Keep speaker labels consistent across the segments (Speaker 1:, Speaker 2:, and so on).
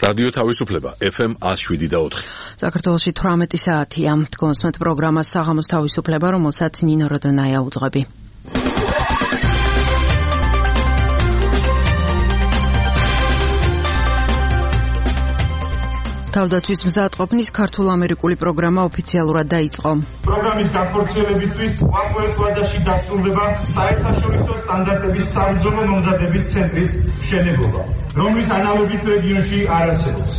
Speaker 1: რადიო თავისუფლება FM 107.4.
Speaker 2: საქართველოში 18 საათია. გონსმეთ პროგრამას საღამოს თავისუფლება, რომელსაც ნინო როდონაია უძღვები. თავდაცვის მზადყოფნის ქართულ-ამერიკული პროგრამა ოფიციალურად დაიწყო.
Speaker 3: პროგრამის განხორციელებისთვის უახლოეს ვადაში დასრულდება საერთაშორისო სტანდარტების საბრძოლო მომზადების ცენტრის მშენებლობა, რომლის ანალოგიც რეგიონში არ არსებობს.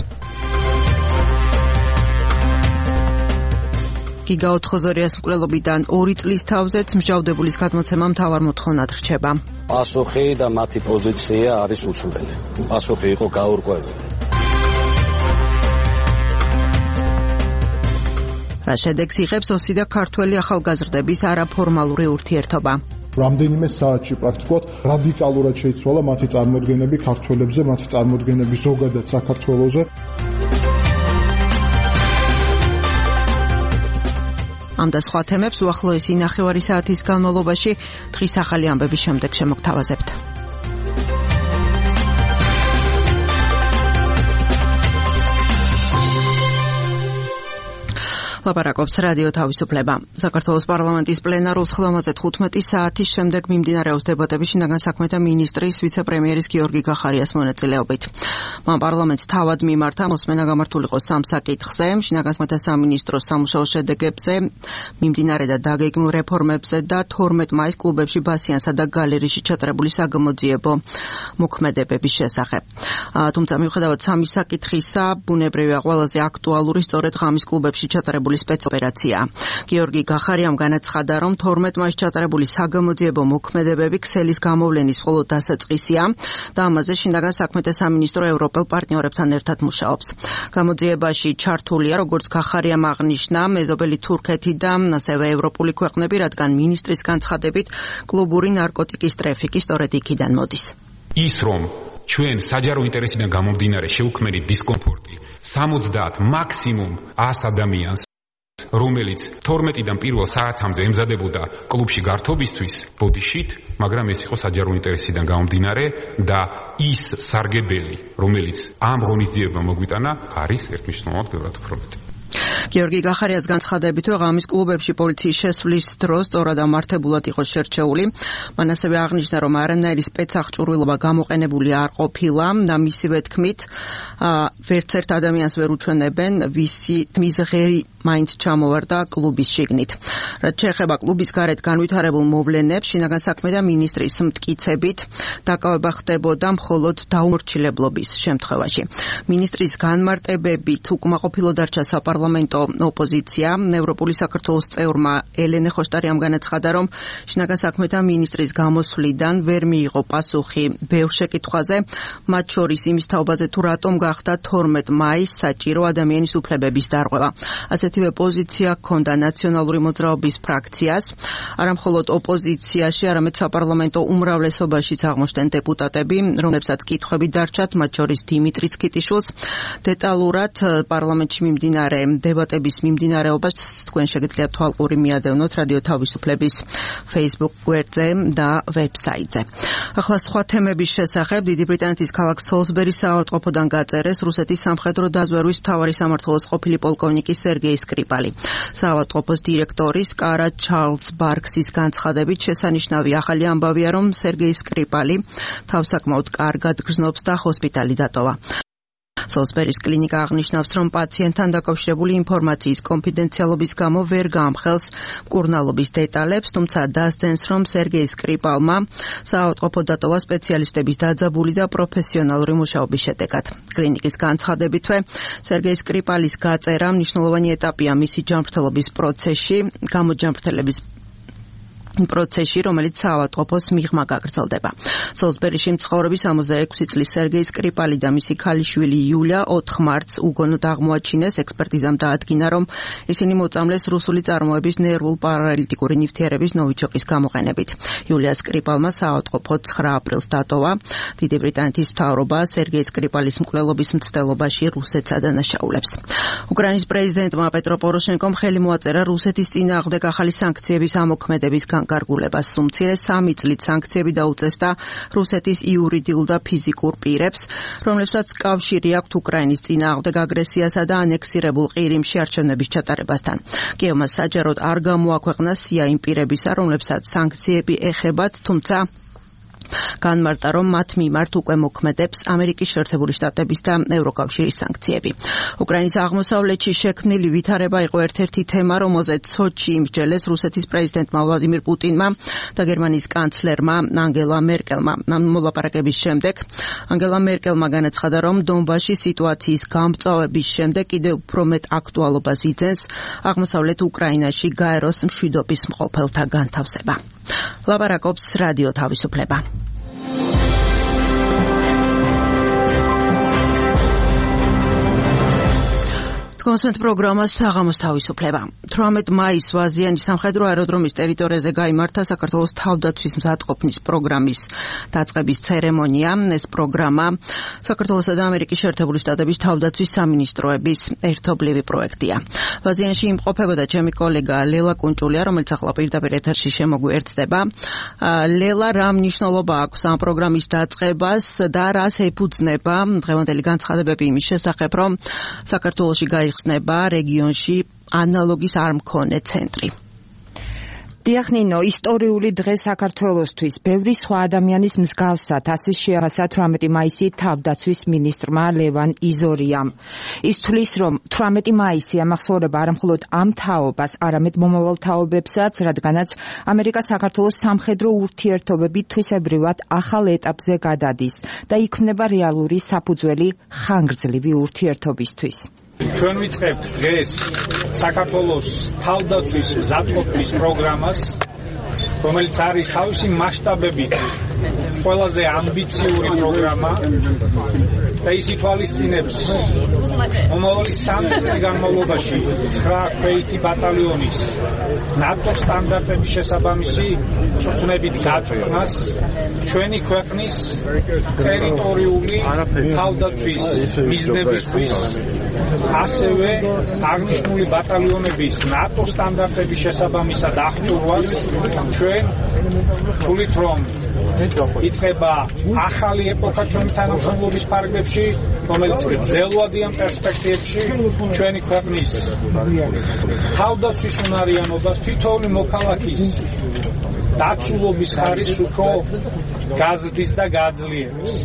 Speaker 2: გიგა ოთხოზორიას მკვლელობიდან 2 წლის თავზეც მსჯავრდებულის გადმოცემა მთავარ მოთხოვნად რჩება.
Speaker 4: პასუხი და მათი პოზიცია არის უცვლელი. პასუხი იყო გაურკვეველი.
Speaker 2: რა შედეგს იღებს ოსი და ქართველი ახალგაზრდების არაფორმალური ურთიერთობა.
Speaker 5: რამდენიმე საათში პრაქტიკულად რადიკალურად შეიცვალა მათი წარმოდგენები ქართველებზე, მათი წარმოდგენები ზოგადად საქართველოზე.
Speaker 2: ამ და სხვა თემებს უახლოესი ნახევარი საათის განმავლობაში დღის ახალი ამბების შემდეგ შემოგთავაზებთ. ლაპარაკობს რადიო თავისუფლება. საქართველოს პარლამენტის პლენარულ სხდომაზე 15 საათის შემდეგ მიმდინარეობს დებატები შინაგან საქმეთა მინისტრის ვიცე-პრემიერის გიორგი გახარიას მონაწილეობით. მან პარლამენტს თავად მიმართა მოსმენა გამართულიყო 3 საკითხზე: შინაგან საქმეთა სამინისტროს სამუშაო შედეგებზე, მიმდინარე და დაგეგმილ რეფორმებზე და 12 მაისს კლუბებში ბასიანსა და გალერეში ჩატარებული საგამოძიებო მოქმედებების შესახებ. თუმცა მიუხედავად 3 საკითხისა, ბუნებრივია ყველაზე აქტუალური სწორედ ღამის კლუბებში ჩატარებული სპეცოპერაცია. გიორგი გახარიამ განაცხადა, რომ 12 მაისს ჩატარებული საგამოძიებო მოქმედებები ქსელის გამოვლენის მხოლოდ დასაწყისია და ამაზე შინაგან საქმეთა სამინისტრო ევროპელ პარტნიორებთან ერთად მუშაობს. გამოძიებაში ჩართულია, როგორც გახარიამ აღნიშნა, მეზობელი თურქეთი და ასევე ევროპული ქვეყნები, რადგან მინისტრის განცხადებით კლუბური ნარკოტიკის ტრაფიკი სწორედ იქიდან მოდის.
Speaker 6: ის რომ ჩვენ საჯარო ინტერესიდან გამომდინარე შევქმნით დისკომფორტი 70 მაქსიმუმ 100 ადამიანს, რომელიც 12-დან პირველ საათამდე ემზადებოდა კლუბში გართობისთვის ბოდიშით, მაგრამ ეს იყო საჯარო ინტერესიდან გამომდინარე და ის სარგებელი, რომელიც ამ ღონისძიებამ მოგვიტანა, არის ერთმნიშვნელოვნად ბევრად უფრო მეტი.
Speaker 2: გიორგი გახარიას განცხადებითვე ღამის კლუბებში პოლიციის შესვლის დროს სწორად ამართებულად იყო შერჩეული. მან ასევე აღნიშნა, რომ არანაირი სპეცაღჭურვილობა გამოყენებული არ ყოფილა და მისივე თქმით, ვერც ერთ ადამიანს ვერ უჩვენებენ, მის ღერი მაინც ჩამოვარდა კლუბის შიგნით. რაც შეეხება კლუბის გარეთ განვითარებულ მოვლენებს, შინაგან საქმეთა მინისტრის მტკიცებით დაკავება ხდებოდა მხოლოდ დაუმორჩილებლობის შემთხვევაში. მინისტრის განმარტებებით უკმაყოფილო დარჩა საპარლამენტო ოპოზიცია. ევროპული საქართველოს წევრმა ელენე ხოშტარიამ განაცხადა, რომ შინაგან საქმეთა მინისტრის გამოსვლიდან ვერ მიიღო პასუხი ბევრ შეკითხვაზე, მათ შორის იმის თაობაზე თუ რატომ გახდა 12 მაისს საჭირო ადამიანის უფლებების დარღვევა. ასეთივე პოზიცია ჰქონდა ნაციონალური მოძრაობის ფრაქციას. არა მხოლოდ ოპოზიციაში, არამედ საპარლამენტო უმრავლესობაშიც აღმოჩნდნენ დეპუტატები, რომლებსაც კითხვები დარჩათ, მათ შორის დიმიტრი ცქიტიშვილს. დეტალურად პარლამენტში მიმდინარე დებატების მიმდინარეობას თქვენ შეგიძლიათ თვალყური მიადევნოთ რადიო თავისუფლების Facebook გვერდზე და ვებსაიტზე. ახლა სხვა თემების შესახებ დიდი ბრიტანეთის ქალაქ სოლსბერის საავადმყოფოდან გაწერეს რუსეთის სამხედრო დაზვერვის მთავარი სამმართველოს ყოფილი პოლკოვნიკი სერგეი სკრიპალი. საავადმყოფოს დირექტორის კარა ჩარლზ ბარქსის განცხადებით შესანიშნავი ახალი ამბავია, რომ სერგეი სკრიპალი თავს საკმაოდ კარგად გრძნობს და ჰოსპიტალი დატოვა. სოლსბერის კლინიკა აღნიშნავს, რომ პაციენტთან დაკავშირებული ინფორმაციის კონფიდენციალობის გამო ვერ გაამხელს მკურნალობის დეტალებს, თუმცა დასძენს, რომ სერგეი სკრიპალმა საავადმყოფო დატოვა სპეციალისტების დაძაბული და პროფესიონალური მუშაობის შედეგად. კლინიკის განცხადებითვე, სერგეი სკრიპალის გაწერა მნიშვნელოვანი ეტაპია მისი ჯანმრთელობის პროცესში, რომელიც საავადმყოფოს მიღმა გაგრძელდება. სოლსბერიში მცხოვრები 66 წლის სერგეი სკრიპალი და მისი ქალიშვილი იულია 4 მარტს უგონოდ აღმოაჩინეს. ექსპერტიზამ დაადგინა, რომ ისინი მოწამლეს რუსული წარმოების ნერვულ პარალიტიკური ნივთიერების ნოვიჩოკის გამოყენებით. იულია სკრიპალმა საავადმყოფო 9 აპრილს დატოვა. დიდი ბრიტანეთის მთავრობა სერგეი სკრიპალის მკვლელობის მცდელობაში რუსეთს ადანაშაულებს. უკრაინის პრეზიდენტმა პეტრო პოროშენკომ ხელი მოაწერა რუსეთის წინააღმდეგ ახალი სანქციების ამოქმედების განკარგულებას. უმცირეს 3 წლით სანქციები დაუწესდა რუსეთის იურიდიულ და ფიზიკურ პირებს, რომლებსაც კავშირი აქვთ უკრაინის წინააღმდეგ აგრესიასა და ანექსირებულ ყირიმში არჩევნების ჩატარებასთან. კიევმა საჯაროდ არ გამოაქვეყნა სია იმ პირებისა, რომლებსაც სანქციები ეხებათ, თუმცა განმარტა, რომ მათ მიმართ უკვე მოქმედებს ამერიკის შეერთებული შტატების და ევროკავშირის სანქციები. უკრაინის აღმოსავლეთში შექმნილი ვითარება იყო ერთ-ერთი თემა, რომელზეც სოჩში იმსჯელეს რუსეთის პრეზიდენტმა ვლადიმირ პუტინმა და გერმანიის კანცლერმა ანგელა მერკელმა. ამ მოლაპარაკების შემდეგ ანგელა მერკელმა განაცხადა, რომ დონბასში სიტუაციის გამწვავების შემდეგ კიდევ უფრო მეტ აქტუალობას იძენს აღმოსავლეთ უკრაინაში გაეროს მშვიდობის მყოფელთა განთავსება. ლაპარაკობს რადიო თავისუფლება. კონსვენთ პროგრამა საღამოს თავისუფლება. 18 მაისს ვაზიანის სამხედრო აეროდრომის ტერიტორიაზე გაიმართა საქართველოს თავდაცვის მზადყოფნის პროგრამის დაწყების ცერემონია. ეს პროგრამა საქართველოსა და ამერიკის შეერთებული შტატების თავდაცვის სამინისტროების ერთობლივი პროექტია. ვაზიანში იმყოფებოდა ჩემი კოლეგა ლელა კუნჭულია, რომელიც ახლა პირდაპირ ეთერში შემოგვიერთდება. ლელა, რა მნიშვნელობა აქვს ამ პროგრამის დაწყებას და რას ეფუძნება დღევანდელი განცხადებები იმის შესახებ, რომ საქართველოში ხსნება რეგიონში ანალოგის არ მქონე ცენტრი.
Speaker 7: დიახნინო, ისტორიული დღე საქართველოსთვის ბევრი სხვა ადამიანის მსგავსად ასე შეაფასა 18 მაისი თავდაცვის მინისტრმა ლევან იზორიამ. ის თვლის, რომ 18 მაისი ამახსოვრება არამხოლოდ ამ თაობას, არამედ მომავალ თაობებსაც, რადგანაც ამერიკა საქართველოს სამხედრო ურთიერთობები თვისებრივად ახალ ეტაპზე გადადის და იქმნება რეალური საფუძველი ხანგრძლივი ურთიერთობისთვის.
Speaker 8: ჩვენ ვიწყებთ დღეს საქართველოს თავდაცვის მზადყოფნის პროგრამას, რომელიც არის თავისი მასშტაბებით ყველაზე ამბიციური პროგრამა და ის ითვალისწინებს მომავალი 3 წლის განმავლობაში 9 ქვეითი ბატალიონის ნატოს სტანდარტების შესაბამისი წვნებით გაწყვეტას ჩვენი ქვეყნის ტერიტორიული თავდაცვის მიზნებისთვის, ასევე აღნიშნული ბატალიონების ნატოს სტანდარტების შესაბამისად აღჭურვას ჩვენ თვლით, რომ იწყება ახალი ეპოქა ჩვენი თანამშრომლობის ფარგლებში, რომელიც გრძელვადიან პერსპექტივებში ჩვენი ქვეყნის თავდაცვის უნარიანობას, თითოეული მოქალაქის დაცულობის ხარისხს უფრო გაზრდის და გაძლიერებს.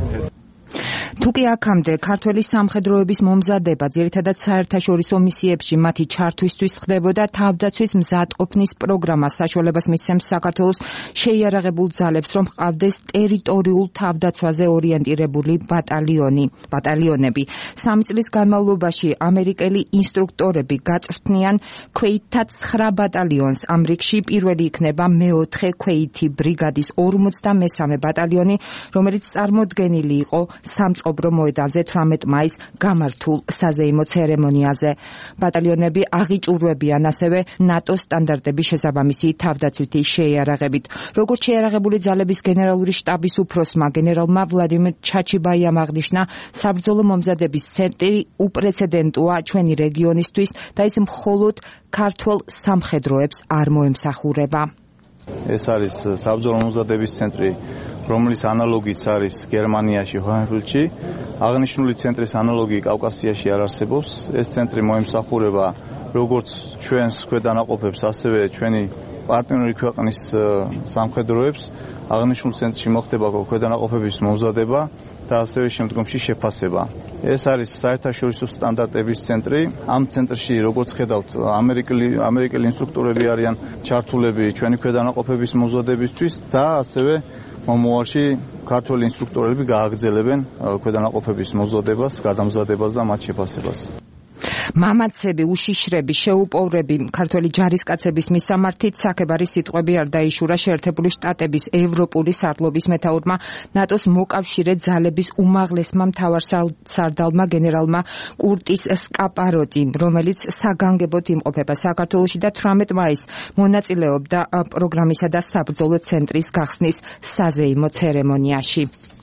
Speaker 7: თუკი აქამდე ქართველი სამხედროების მომზადება ძირითადად საერთაშორისო მისიებში მათი ჩართვისთვის ხდებოდა, თავდაცვის მზადყოფნის პროგრამა საშუალებას მისცემს საქართველოს შეიარაღებულ ძალებს, რომ ჰყავდეს ტერიტორიულ თავდაცვაზე ორიენტირებული ბატალიონები. 3 წლის განმავლობაში ამერიკელი ინსტრუქტორები გაწვრთნიან ქვეითთა 9 ბატალიონს. ამ რიგში პირველი იქნება მე-4 ქვეითი ბრიგადის 53 ბატალიონი, რომელიც წარმოდგენილი იყო სამწყობრო მოედანზე 18 მაისს გამართულ საზეიმო ცერემონიაზე. ბატალიონები აღიჭურვებიან ასევე ნატოს სტანდარტების შესაბამისი თავდაცვითი შეიარაღებით. როგორც შეიარაღებული ძალების გენერალური შტაბის უფროსმა გენერალმა ვლადიმერ ჩაჩიბაიამ აღნიშნა, საბრძოლო მომზადების ცენტრი უპრეცედენტოა ჩვენი რეგიონისთვის და ის მხოლოდ ქართველ სამხედროებს არ მოემსახურება.
Speaker 9: ეს არის საბრძოლო მომზადების ცენტრი, რომლის ანალოგიც არის გერმანიაში, ჰოჰენფელდში. აღნიშნული ცენტრის ანალოგი კავკასიაში არ არსებობს. ეს ცენტრი მოემსახურება როგორც ჩვენს ქვედანაყოფებს, ასევე ჩვენი პარტნიორი ქვეყნის სამხედროებს. აღნიშნულ ცენტრში მოხდება ქვედანაყოფების მომზადება და ასევე შემდგომში შეფასება. ეს არის საერთაშორისო სტანდარტების ცენტრი. ამ ცენტრში, როგორც ხედავთ, ამერიკელი ინსტრუქტორები არიან ჩართულები ჩვენი ქვედანაყოფების მომზადებისთვის და ასევე მომავალში ქართველი ინსტრუქტორები გააგრძელებენ ქვედანაყოფების მომზადებას, გადამზადებას და მათ შეფასებას.
Speaker 7: მამაცები, უშიშრები, შეუპოვრები, ქართველი ჯარისკაცების მისამართით საქებარი სიტყვები არ დაიშურა შეერთებული შტატების ევროპული სარდლობის მეთაურმა ნატოს მოკავშირე ძალების უმაღლესმა მთავარსარდალმა გენერალმა კურტის სკაპაროტიმ, რომელიც საგანგებოდ იმყოფება საქართველოში და 18 მაისს მონაწილეობდა პროგრამისა და საბრძოლო ცენტრის გახსნის საზეიმო ცერემონიაში.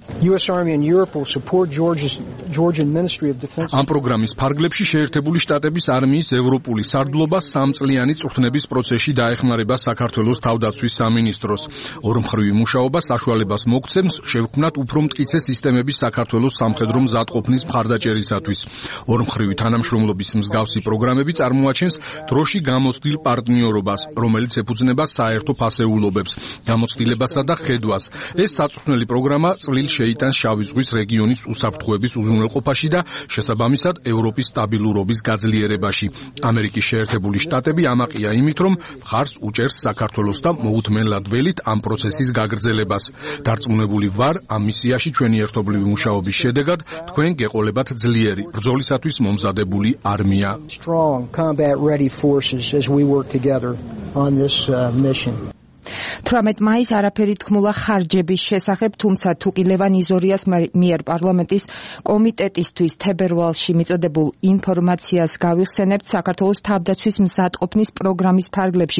Speaker 10: US Army in Europe will support Georgian Ministry of Defense.
Speaker 11: ამ პროგრამის ფარგლებში შეერთებული შტატების არმიის ევროპული სარდლობა 3 წლიანი წვრთნების პროცესში დაეხმარება საქართველოს თავდაცვის სამინისტროს. ორმხრივი მუშაობა საშუალებას მოგცემს შევქმნათ უფრო მტკიცე სისტემების საქართველოს სამხედრო მზადყოფნის მხარდაჭერისათვის. ორმხრივი თანამშრომლობის მსგავსი პროგრამები წარმოაჩენს დროში გამოცდილ პარტნიორობას, რომელიც ეფუძნება საერთო ფასეულობებს, გამოცდილებასა და ხედვას. ეს საწვრთნელი პროგრამა წლილ შეიტანს შავი ზღვის რეგიონის უსაფრთხოების უზრუნველყოფაში და შესაბამისად ევროპის სტაბილურობის გაძლიერებაში. ამერიკის შეერთებული შტატები ამაყია იმით, რომ მხარს უჭერს საქართველოს და მოუთმენლად ველით ამ პროცესის გაგრძელებას. დარწმუნებული ვარ, ამ მისიაში ჩვენი ერთობლივი მუშაობის შედეგად თქვენ გეყოლებათ ძლიერი, ბრძოლისათვის მომზადებული არმია.
Speaker 10: Strong combat ready forces as we work together on this mission.
Speaker 7: 18 მაისს არაფერი თქმულა ხარჯების შესახებ, თუმცა თუ კი ლევან იზორიას მიერ პარლამენტის კომიტეტისთვის თებერვალში მიწოდებულ ინფორმაციას გავიხსენებთ, საქართველოს თავდაცვის მზადყოფნის პროგრამის ფარგლებში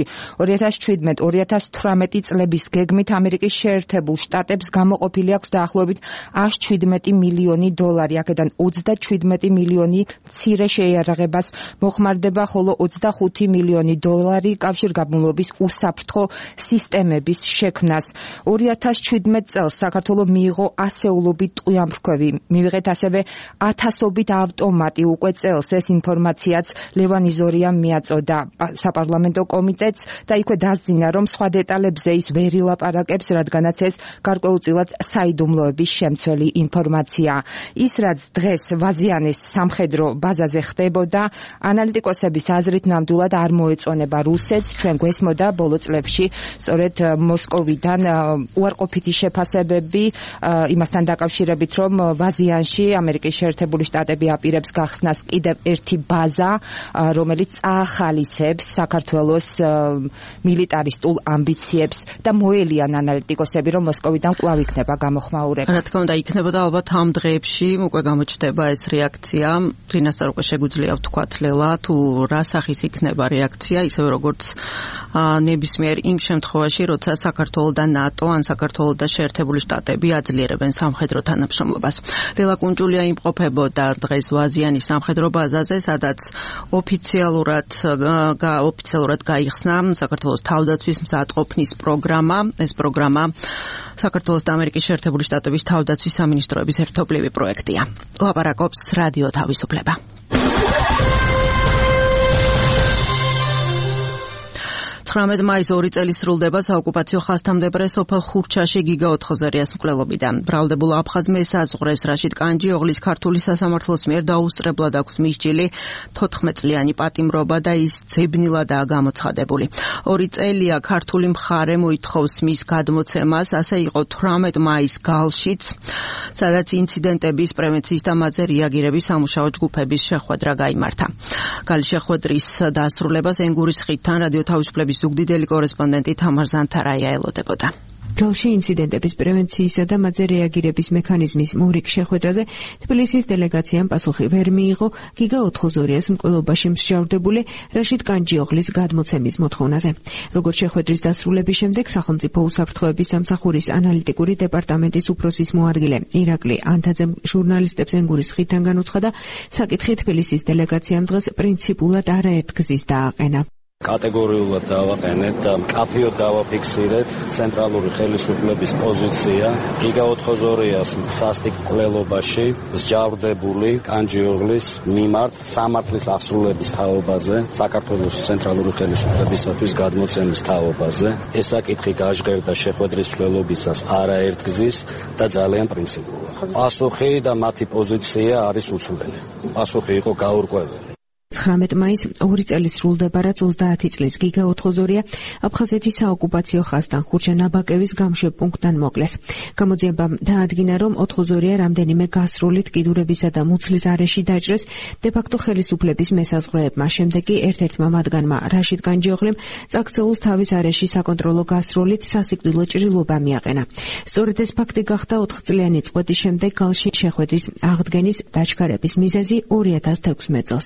Speaker 7: 2017-2018 წლების გეგმით ამერიკის შეერთებულ შტატებს გამოყოფილი აქვს დაახლოებით 117 მილიონი დოლარი, აქედან 37 მილიონი მცირე შეიარაღებას მოხმარდება, ხოლო 25 მილიონი დოლარი კავშირგაბმულობის უსაფრთხო სისტემების შექმნას. 2017 წელს საქართველოს მიიღო ასეულობით ტყვიამფრქვევი. მივიღეთ ასევე 1000ობით ავტომატი. უკვე წელს ეს ინფორმაციაც ლევან იზორიამ მიაწოდა საპარლამენტო კომიტეტს და იქვე დასძინა, რომ სხვა დეტალებზე ის ვერ ილაპარაკებს, რადგანაც ეს გარკვეულწილად საიდუმლოების შემცველი ინფორმაციაა. ის, რაც დღეს ვაზიანის სამხედრო ბაზაზე ხდებოდა, ანალიტიკოსების აზრით ნამდვილად არ მოეწონება რუსეთს. ჩვენ გვესმოდა ბოლო წლებში სწორედ მოსკოვიდან უარყოფითი შეფასებები იმასთან დაკავშირებით, რომ ვაზიანში ამერიკის შეერთებული შტატები აპირებს გახსნას კიდევ ერთი ბაზა, რომელიც წაახალისებს საქართველოს მილიტარისტულ ამბიციებს და მოელიან ანალიტიკოსები, რომ მოსკოვიდან კვლავ იქნება გამოხმაურება.
Speaker 2: რა თქმა უნდა, იქნებოდა ალბათ ამ დღეებში უკვე გამოჩნდება ეს რეაქცია. წინასწარ უკვე შეგვიძლია ვთქვათ, ლელა, თუ რა სახის იქნება რეაქცია, ისევე როგორც ნებისმიერ იმ შემთხვევაში, როცა საქართველო და ნატო ან საქართველო და შეერთებული შტატები აძლიერებენ სამხედრო თანამშრომლობას. ლელა კუნჭულია იმყოფებოდა დღეს ვაზიანის სამხედრო ბაზაზე, სადაც ოფიციალურად გაიხსნა საქართველოს თავდაცვის მზადყოფნის პროგრამა. ეს პროგრამა საქართველოს და ამერიკის შეერთებული შტატების თავდაცვის სამინისტროების ერთობლივი პროექტია. ლაპარაკობს რადიო თავისუფლება. 19 მაისს 2 წელი სრულდება საოკუპაციო ხაზთამდებარე სოფელ ხურჩაში გიგა ოთხოზერიას მკვლელობიდან. ბრალდებულ აფხაზ მესაზღვრეს რაშიდ კანჯიოღლის ქართული სასამართლოს მიერ დაუსწრებლად აქვს მისჯილი 14 წლიანი პატიმრობა და ის ძებნილადაა გამოცხადებული. 2 წელია ქართული მხარე მოითხოვს მის გადმოცემას, ასე იყო 18 მაისს გალშიც, სადაც ინციდენტების პრევენციის და მათზე რეაგირების სამუშაო ჯგუფების შეხვედრა გაიმართა. გალის შეხვედრის დასრულებას ენგურის ხიდთან რადიო თავისუფლების ზუგდიდელი კორესპონდენტი თამარ ზანთარაია ელოდებოდა.
Speaker 12: გალში ინციდენტების პრევენციისა და მათზე რეაგირების მექანიზმის მორიგ შეხვედრაზე თბილისის დელეგაციამ პასუხი ვერ მიიღო გიგა ოთხოზორიას მკვლელობაში მსჯავრდებული რაშიდ კანჯიოღლის გადმოცემის მოთხოვნაზე. როგორც შეხვედრის დასრულების შემდეგ სახელმწიფო უსაფრთხოების სამსახურის ანალიტიკური დეპარტამენტის უფროსის მოადგილე ირაკლი ანთაძემ ჟურნალისტებს ენგურის ხიდთან განუცხადა, საკითხი თბილისის დელეგაციამ დღეს პრინციპულად არაერთგზის დააყენა.
Speaker 4: კატეგორიულად დავაყენეთ და კაფიოდ დავაფიქსირეთ ცენტრალური ხელისუფლების პოზიცია გიგა ოთხოზორიას სასტიკ მკვლელობაში მსჯავრდებული კანჯიოღლის მიმართ სამართლის აღსრულების თაობაზე, საქართველოს ცენტრალური ხელისუფლებისათვის გადმოცემის თაობაზე. ეს საკითხი გაჟღერდა შეხვედრის მკვლელობისას არაერთგზის და ძალიან პრინციპულად. პასუხი და მათი პოზიცია არის უცვლელი. პასუხი იყო გაურკვეველი.
Speaker 12: 19 მაისს 2 წელი სრულდება, რაც 30 წლის გიგა ოთხოზორია აფხაზეთის საოკუპაციო ხაზთან ხურჩა ნაბაკევის გამშვებ პუნქტთან მოკლეს. გამოძიებამ დაადგინა, რომ ოთხოზორია რამდენიმე გასროლით კიდურებისა და მუცლის არეში დაჭრეს დე-ფაქტო ხელისუფლების მესაზღვრეებმა. შემდეგ კი ერთ-ერთმა მათგანმა რაშიდ კანჯიოღლიმ წაქცეულს თავის არეში საკონტროლო გასროლით სასიკვდილო ჭრილობა მიაყენა. სწორედ ეს ფაქტი გახდა 4 წლიანი წყვეტის შემდეგ გალში შეხვედრის აღდგენის დაჩქარების მიზეზი 2016 წელს. მას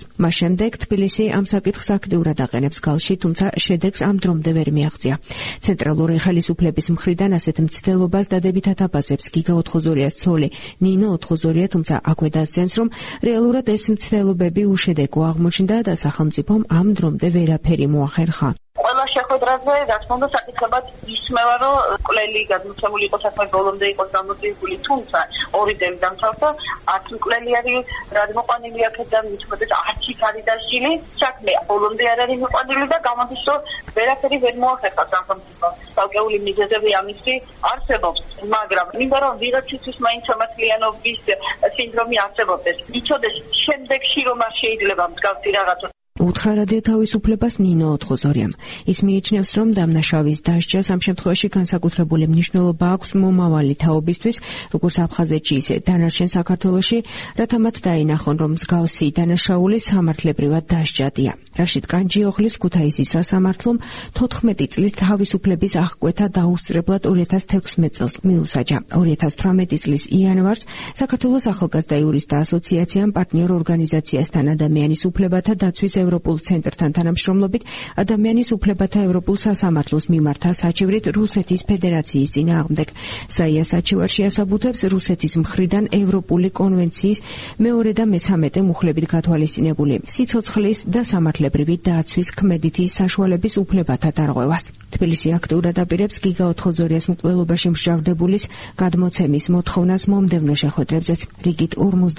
Speaker 12: შემდეგ თბილისი ამ საკითხს აქტიურად აყენებს გალში, თუმცა შედეგს ამ დრომდე ვერ მიაღწია. ცენტრალური ხელისუფლების მხრიდან ასეთ მცდელობას დადებითად აფასებს გიგა ოთხოზორიას ცოლი ნინო ოთხოზორია, თუმცა აქვე დასძენს, რომ რეალურად ეს მცდელობები უშედეგო აღმოჩნდა და სახელმწიფომ ამ დრომდე ვერაფერი მოახერხა.
Speaker 13: ყველა შეხვედრაზე, რა თქმა უნდა, საკითხებად ისმევა, რომ მკვლელი გადმოცემული იყო საქმე ბოლომდე იყოს დამოწმებული, თუმცა ორი დელი დამთავრდა, არც მკვლელი არის გადმოყვანილი აქედან, მithumetes არც იქ არის დასჯილი, საქმე ბოლომდე არ არის მიყვანილი და გამოდის, რომ ვერაფერი ვერ მოახერხა სახელმწიფომ. ცალკეული მიზეზები ამისი არსებობს, მაგრამ მინდა რომ ვიღაცისთვის მაინც სამართლიანობის სინდრომი არსებობდეს. იცოდეს შემდეგში რომ არ შეიძლება მსგავსი რაღაცა
Speaker 12: უთხრა რადიო თავისუფლებას ნინო ოთხოზორიამ. ის მიიჩნევს, რომ დამნაშავის დასჯას ამ შემთხვევაში განსაკუთრებული მნიშვნელობა აქვს მომავალი თაობისთვის, როგორც აფხაზეთში, ისე დანარჩენ საქართველოში, რათა მათ დაინახონ, რომ მსგავსი დანაშაული სამართლებრივად დასჯადია. რაშიდ კანჯიოღლის ქუთაისის სასამართლომ 14 წლის თავისუფლების აღკვეთა დაუსწრებლად 2016 წელს მიუსაჯა. 2018 წლის იანვარს საქართველოს ახალგაზრდა იურისტთა ასოციაციამ პარტნიორ ორგანიზაციასთან ადამიანის უფლებათა დაცვის ევროპულ ცენტრთან თანამშრომლობით ადამიანის უფლებათა ევროპულ სასამართლოს მიმართა საჩივრით რუსეთის ფედერაციის წინააღმდეგ. საია საჩივარში ასაბუთებს რუსეთის მხრიდან ევროპული კონვენციის მეორე და მე-13 მუხლებით გათვალისწინებული სიცოცხლის და სამართლებრივი დაცვის ქმედითი საშუალების უფლებათა დარღვევას. თბილისი აქტიურად აპირებს გიგა ოთხოზორიას მკვლელობაში მსჯავრდებულის გადმოცემის მოთხოვნას მომდევნო შეხვედრებზეც. რიგით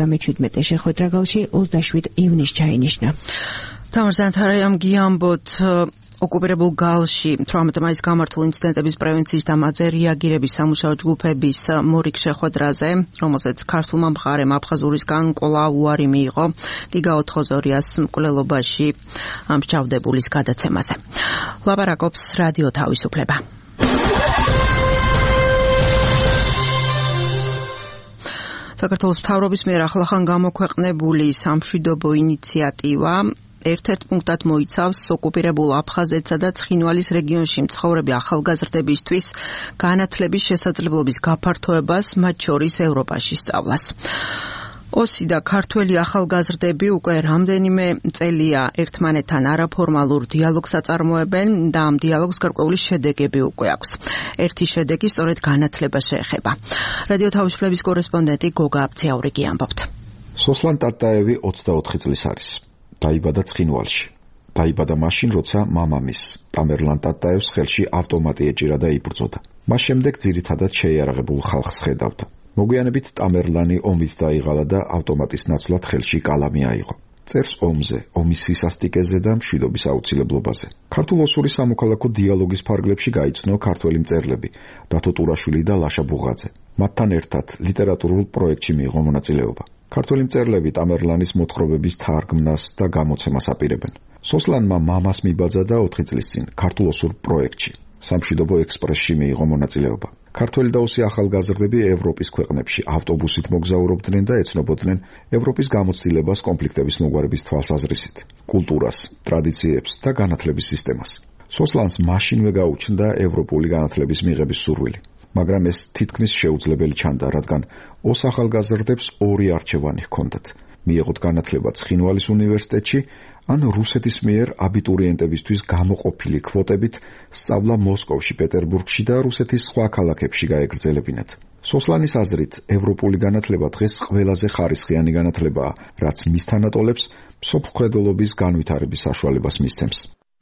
Speaker 12: 57 შეხვედრა გალში 27 ივნისს ჩაინიშნა.
Speaker 2: თამარ ზანთარაიამ გიამბოთ ოკუპირებულ გალში 18 მაისს გამართულ ინციდენტების პრევენციის და მათზე რეაგირების სამუშაო ჯგუფების მორიგ შეხვედრაზე, რომელზეც ქართულმა მხარემ აფხაზურისგან კვლავ უარი მიიღო გიგა ოთხოზორიას მკვლელობაში მსჯავრდებულის გადაცემაზე. ლაპარაკობს რადიო თავისუფლება. საქართველოს მთავრობის მიერ ახლახან გამოქვეყნებული სამშვიდობო ინიციატივა ერთ-ერთ პუნქტად მოიცავს ოკუპირებულ აფხაზეთსა და ცხინვალის რეგიონში მცხოვრები ახალგაზრდებისთვის განათლების შესაძლებლობის გაფართოებას, მათ შორის ევროპაში სწავლას. ოსი და ქართველი ახალგაზრდები უკვე რამდენიმე წელია ერთმანეთთან არაფორმალურ დიალოგს აწარმოებენ და ამ დიალოგს გარკვეული შედეგები უკვე აქვს. ერთი შედეგი სწორედ განათლებას შეეხება. რადიო თავისუფლების კორესპონდენტი გოგა აბციაურიგი ამბობთ.
Speaker 14: სოსლან ტატაევი 24 წლის არის. დაიბადა ცხინვალში. დაიბადა მაშინ, როცა მამამის, ტამერლან ტატაევს ხელში ავტომატი ეჭირა და იბრძოდა. მას შემდეგ ძირითადად შეიარაღებულ ხალხს ხედავდა. მოგვიანებით ტამერლანი ომით დაიღალა და ავტომატის ნაცვლად ხელში კალამი აიღო. წერს ომზე, ომის სისასტიკეზე და მშვიდობის აუცილებლობაზე. ქართულ-ოსური სამოქალაქო დიალოგის ფარგლებში გაიცნო ქართველი მწერლები დათო ტურაშვილი და ლაშა ბუღაძე. მათთან ერთად ლიტერატურულ პროექტში მიიღო მონაწილეობა. ქართველი მწერლები ტამერლანის მოთხრობების თარგმნას და გამოცემას აპირებენ. სოსლანმა მამას მიბაძა და 4 წლის წინ ქართულ-ოსურ პროექტში სამშვიდობო ექსპრესში მიიღო მონაწილეობა. ქართველი და ოსი ახალგაზრდები ევროპის ქვეყნებში ავტობუსით მოგზაურობდნენ და ეცნობოდნენ ევროპის გამოცდილებას კონფლიქტების მოგვარების თვალსაზრისით, კულტურას, ტრადიციებს და განათლების სისტემას. სოსლანს მაშინვე გაუჩნდა ევროპული განათლების მიღების სურვილი. მაგრამ ეს თითქმის შეუძლებელი ჩანდა, რადგან ოს ახალგაზრდებს ორი არჩევანი ჰქონდათ: მიეღოთ განათლება ცხინვალის უნივერსიტეტში, ან რუსეთის მიერ აბიტურიენტებისთვის გამოყოფილი კვოტებით სწავლა მოსკოვში, პეტერბურგში და რუსეთის სხვა ქალაქებში გაეგრძელებინათ. სოსლანის აზრით, ევროპული განათლება დღეს ყველაზე ხარისხიანი განათლებაა, რაც მის თანატოლებს მსოფლმხედველობის განვითარების საშუალებას მისცემს.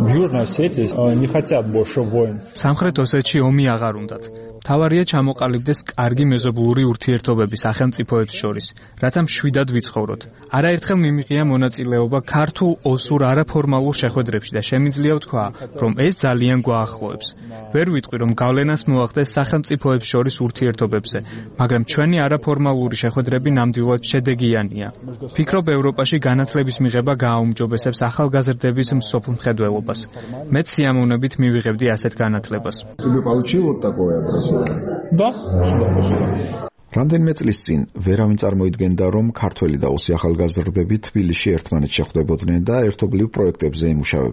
Speaker 15: სამხრეთ ოსეთში ომი აღარ უნდათ. თავარია ჩამოყალიბდეს კარგი მეზობლური ურთიერთობები სახელმწიფოებს შორის, რათა მშვიდად ვიცხოვროთ. არაერთხელ მიმიღია მონაწილეობა ქართულ ოსურ არაფორმალურ შეხვედრებში და შემიძლია ვთქვა, რომ ეს ძალიან გვაახლოებს. ვერ ვიტყვი, რომ გავლენას მოახდენს სახელმწიფოებს შორის ურთიერთობებზე, მაგრამ ჩვენი არაფორმალური შეხვედრები ნამდვილად შედეგიანია. ფიქრობ, ევროპაში განათლების მიღება გააუმჯობესებს ახალგაზრდების მსოფლმხედველობას. მეც სიამოვნებით მივიღებდი ასეთ განათლებას.
Speaker 14: რამდენიმე წლის წინ ვერავინ წარმოიდგენდა, რომ ქართველი და ოსი ახალგაზრდები თბილისში ერთმანეთს შეხვდებოდნენ და ერთობლივ პროექტებზე იმუშავებდნენ.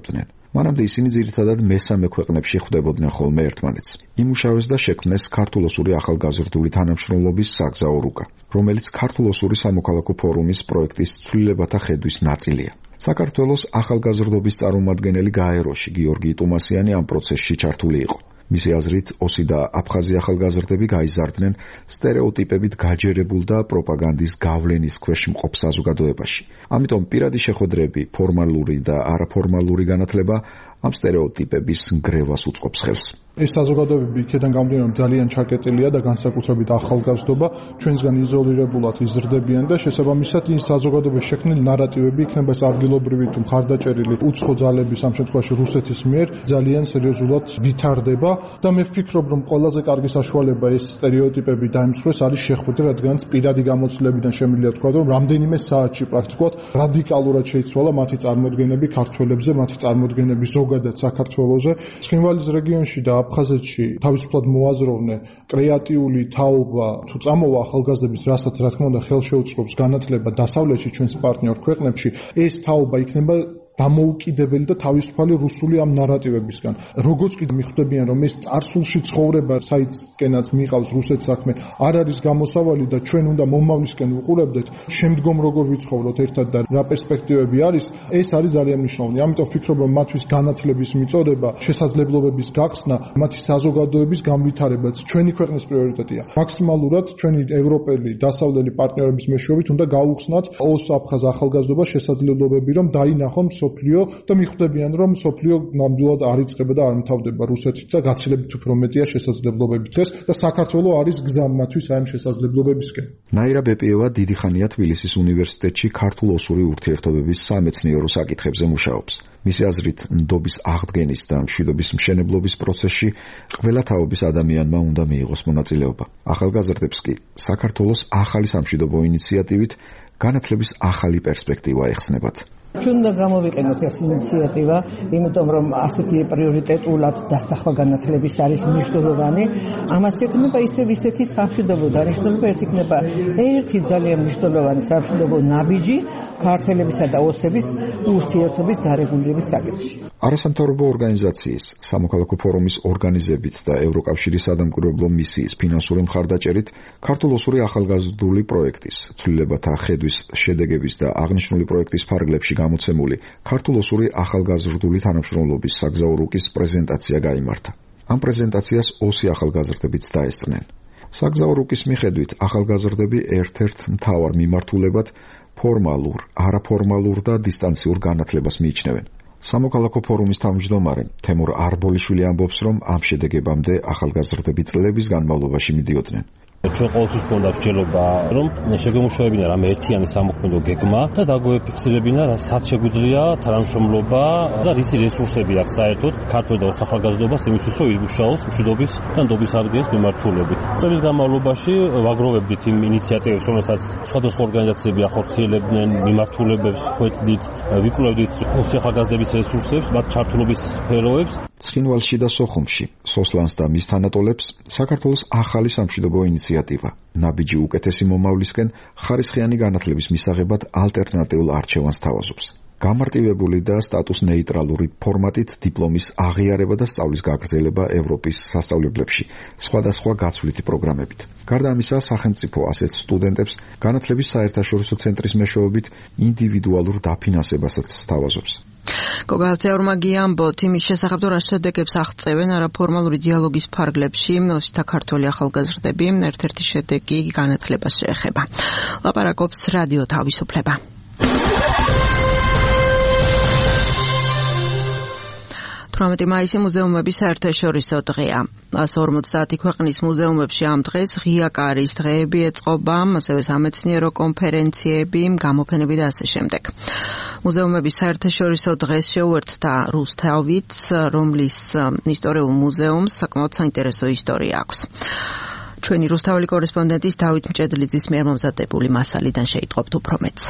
Speaker 14: მანამდე ისინი ძირითადად მესამე ქვეყნებში ხვდებოდნენ ხოლმე ერთმანეთს. იმუშავეს და შექმნეს ქართულ-ოსური ახალგაზრდული თანამშრომლობის საგზაო რუკა, რომელიც ქართულ-ოსური სამოქალაქო ფორუმის პროექტის ცვლილებათა ხედვის ნაწილია. საქართველოს ახალგაზრდობის წარმომადგენელი გაეროში გიორგი ტუმასიანი ამ პროცესში ჩართული იყო. მისი აზრით, ოსი და აფხაზი ახალგაზრდები გაიზარდნენ სტერეოტიპებით გაჯერებულ და პროპაგანდის გავლენის ქვეშ მყოფ საზოგადოებაში. ამიტომ პირადი შეხვედრები, ფორმალური და არაფორმალური განათლება ამ სტერეოტიპების ნგრევას უწყობს ხელს.
Speaker 5: ეს საზოგადოებები იქიდან გამომდინარე ძალიან ჩაკეტილია და განსაკუთრებით ახალგაზრდობა ჩვენისგან იზოლირებულად იზრდებიან და შესაბამისად ის საზოგადოების შექმნილი ნარატივები იქნება ადგილობრივი თუ მხარდაჭერილი უცხო ძალების ამ შემთხვევაში რუსეთის მიერ ძალიან სერიოზულად ვითარდება და მე ვფიქრობ რომ ყველაზე კარგი საშუალება ეს სტერეოტიპები დაემსხვრეს არის შეხვედრა, რადგანაც პირადი გამოცდილებიდან შემიძლია თქვა რომ რამდენიმე საათში პრაქტიკულად რადიკალურად შეიცვალა მათი წარმოდგენები ქართველებზე, მათი წარმოდგენები ზოგადად საქართველოზე. ცხინვალის რეგიონში და აფხაზეთში თავისუფლად მოაზროვნე კრეატიული თაობა თუ წამოვა ახალგაზრდების, რასაც რა თქმა უნდა ხელშეუწყობს განათლება დასავლეთში ჩვენს პარტნიორ ქვეყნებში, ეს თაობა იქნება დამოუკიდებელი და თავისუფალი რუსული ამ ნარატივებისგან. როგორც კი მიხვდებიან რომ ეს წარსულში ცხოვრება, საიდანაც მიყავს რუსეთ საქმე, არ არის გამოსავალი და ჩვენ უნდა მომავლისკენ ვუყურებდეთ, შემდგომ როგორ ვიცხოვროთ ერთად და რა პერსპექტივები არის, ეს არის ძალიან მნიშვნელოვანი. ამიტომ ვფიქრობ რომ მათთვის განათლების მიწოდება, შესაძლებლობების გახსნა, მათი საზოგადოების განვითარებაც ჩვენი ქვეყნის პრიორიტეტია. მაქსიმალურად ჩვენი ევროპელი დასავლელი პარტნიორების მეშვეობით უნდა გაუხსნათ ოს-აფხაზ ახალგაზრდობას შესაძლებლობები რომ დაინახონ სოფლიო და მიხვდებიან რომ სოფლიო ნამდვილად არ იწყება და არ მთავრდება რუსეთით და გაცილებით უფრო მეტია შესაძლებლობები დღეს და საქართველოს არის გზა მათთვის ამ შესაძლებლობებისკენ.
Speaker 14: ნაირა ბეპიევა დიდი ხანია თბილისის უნივერსიტეტში ქართულ-ოსური ურთიერთობების სამეცნიერო საკითხებზე მუშაობს. მისი აზრით, ნდობის აღდგენის და მშვიდობის მშენებლობის პროცესში ყველა თაობის ადამიანმა უნდა მიიღოს მონაწილეობა. ახალგაზრდებს კი საქართველოს ახალი სამშვიდობო ინიციატივით განათლების ახალი პერსპექტივა ეხსნებათ.
Speaker 16: ჩვენ უნდა გამოვიყენოთ ეს ინიციატივა, იმიტომ რომ ასეთი პრიორიტეტულად დასახვა განათლების არის მნიშვნელოვანი. ამას ექნება ისეთი სამშვიდობო დანიშნულება, ეს იქნება ერთი ძალიან მნიშვნელოვანი სამშვიდობო ნაბიჯი ქართველებისა და ოსების ურთიერთობის დარეგულირების საკითხში.
Speaker 14: არასამთავრობო ორგანიზაციის, სამოქალაქო ფორუმის ორგანიზებით და ევროკავშირის სადამკვირვებლო მისიის ფინანსური მხარდაჭერით ქართულ-ოსური ახალგაზრდული პროექტის, ცვლილებათა ხედვის შედეგების და აღნიშნული პროექტის ფარგლებში გამოცემული ქართულ-ოსური ახალგაზრდული თანამშრომლობის საგზაო რუკის პრეზენტაცია გაიმართა. ამ პრეზენტაციას ოსი ახალგაზრდებიც დაესწრნენ. საგზაო რუკის მიხედვით ახალგაზრდები ერთ-ერთ მთავარ მიმართულებად ფორმალურ, არაფორმალურ და დისტანციურ განათლებას მიიჩნევენ. სამოქალაქო ფორუმის თავმჯდომარე თემურ არბოლიშვილი ამბობს, რომ ამ შედეგებამდე ახალგაზრდები წლების განმავლობაში მიდიოდნენ.
Speaker 17: ჩვენ ყოველთვის გვქონდა მსჯელობა, რომ შეგემუშავებინა რამე ერთიანი სამოქმედო გეგმა და დაგვეფიქსირებინა, რასაც შეგვიძლია თანამშრომლობა და რისი რესურსები აქვს საერთოდ ქართველ და ახალგაზრდობას იმისთვის, რომ იმუშაოს მშვიდობის და ნდობის აღდგენის მიმართულებით. წლების განმავლობაში ვაგროვებდით იმ ინიციატივებს, რომელსაც სხვადასხვა ორგანიზაციები ახორციელებდნენ, მიმართულებებს ხვედით, ვიკვლევდით ახალგაზრდების რესურსებს, მათ ჩართულობის სფეროებს.
Speaker 14: ცხინვალში და სოხუმში, სოსლანს და მის თანატოლებს საქართველოს ახალი სამშვიდობო ინიციატივა, ნაბიჯი უკეთესი მომავლისკენ ხარისხიანი განათლების მისაღებად ალტერნატიულ არჩევანს თავაზობს. გამარტივებული და სტატუს ნეიტრალური ფორმატით დიპლომის აღიარება და სწავლის გაგრძელება ევროპის სასწავლებლებში, სხვადასხვა გაცვლითი პროგრამებით. გარდა ამისა, სახელმწიფო ასეთ სტუდენტებს განათლების საერთაშორისო ცენტრის მეშვეობით ინდივიდუალურ დაფინანსებასაც თავაზობს.
Speaker 2: გოგავცეორმა გიამბოთ იმის შესახებ, რა შედეგებს აღწევენ არაფორმალური დიალოგის ფარგლებში ოსთა ქართველი ახალგაზრდები, ერთ-ერთი შედეგი განათლებას შეეხება. ლაპარაკობს რადიო თავისუფლება. 18 მაისი მუზეუმების საერთაშორისო დღეა. 150 ქვეყნის მუზეუმებში ამ დღეს ღია კარის დღეები ეწყობა, ასევე სამეცნიერო კონფერენციები, გამოფენები და ასე შემდეგ. მუზეუმების საერთაშორისო დღეს შეუერთდა რუსთავიც, რომლის ისტორიულ მუზეუმს საკმაოდ საინტერესო ისტორია აქვს. ჩვენი რუსთაველი კორესპონდენტის დავით მჭედლიძის მიერ მომზადებული მასალიდან შეიტყობთ უფრო მეტს.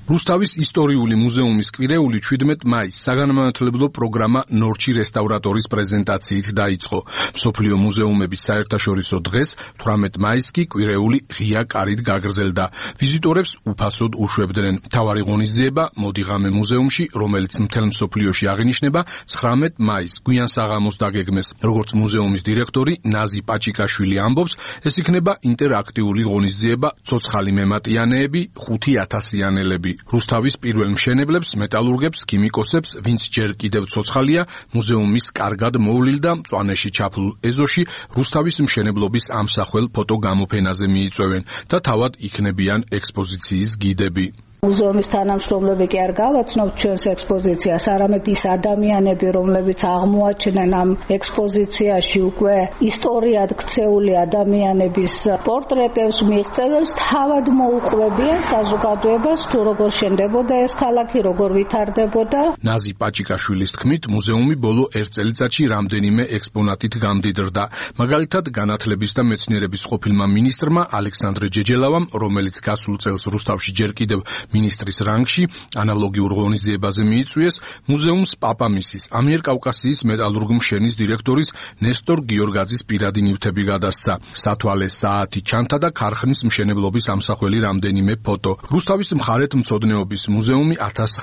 Speaker 11: რუსთავის ისტორიული მუზეუმის კვირეული 17 მაისს საგანმანათლებლო პროგრამა ნორჩი რესტავრატორის პრეზენტაციით დაიწყო. მსოფლიო მუზეუმების საერთაშორისო დღეს 18 მაისს კი კვირეული ღია კარით გაგრძელდა. ვიზიტორებს უფასოდ უშვებდნენ. მთავარი ღონისძიება მოდიღამე მუზეუმში, რომელიც მთელ მსოფლიოში აღინიშნება 19 მაისს გვიან საღამოს დაგეგმეს. როგორც მუზეუმის დირექტორი ნაზი პაჭიკაშვილი ამბობს, ეს იქნება ინტერაქტიული ღონისძიება, ცოცხალი მემატიანეები, 5000-იანელები. რუსთავის პირველ მშენებლებს, მეტალურგებს, ქიმიკოსებს, ვინც ჯერ კიდევ ცოცხალია, მუზეუმის კარგად მოვლილ და მწვანეში ჩაფლულ ეზოში რუსთავის მშენებლობის ამსახველ ფოტოგამოფენაზე მიიწვევენ და თავად იქნებიან ექსპოზიციის გიდები.
Speaker 18: მუზეუმის თანამშრომლები კი არ გავაცნობთ ჩვენს ექსპოზიციას, არამედ ის ადამიანები, რომლებიც აღმოაჩენენ ამ ექსპოზიციაში უკვე ისტორიად ქცეული ადამიანების პორტრეტებს, მიღწევებს, თავად მოუყვებიან საზოგადოებას, თუ როგორ შენდებოდა ეს ქალაქი, როგორ ვითარდებოდა.
Speaker 11: ნაზი პაჭიკაშვილის თქმით, მუზეუმი ბოლო 1 წელიწადში რამდენიმე ექსპონატით გამდიდრდა. მაგალითად, განათლების და მეცნიერების ყოფილმა მინისტრმა ალექსანდრე ჯეჯელავამ, რომელიც გასულ წელს რუსთავში ჯერ კიდევ მინისტრის რანგში ანალოგიურ ღონისძიებაზე მიიწვიეს, მუზეუმს პაპამისის, ამიერკავკასიის მეტალურგ-მშენის დირექტორის ნესტორ გიორგაძის პირადი ნივთები გადასცა. სათვალე საათი ჩანთა და ქარხნის მშენებლობის ამსახველი რამდენიმე ფოტო. რუსთავის მხარეთმცოდნეობის მუზეუმი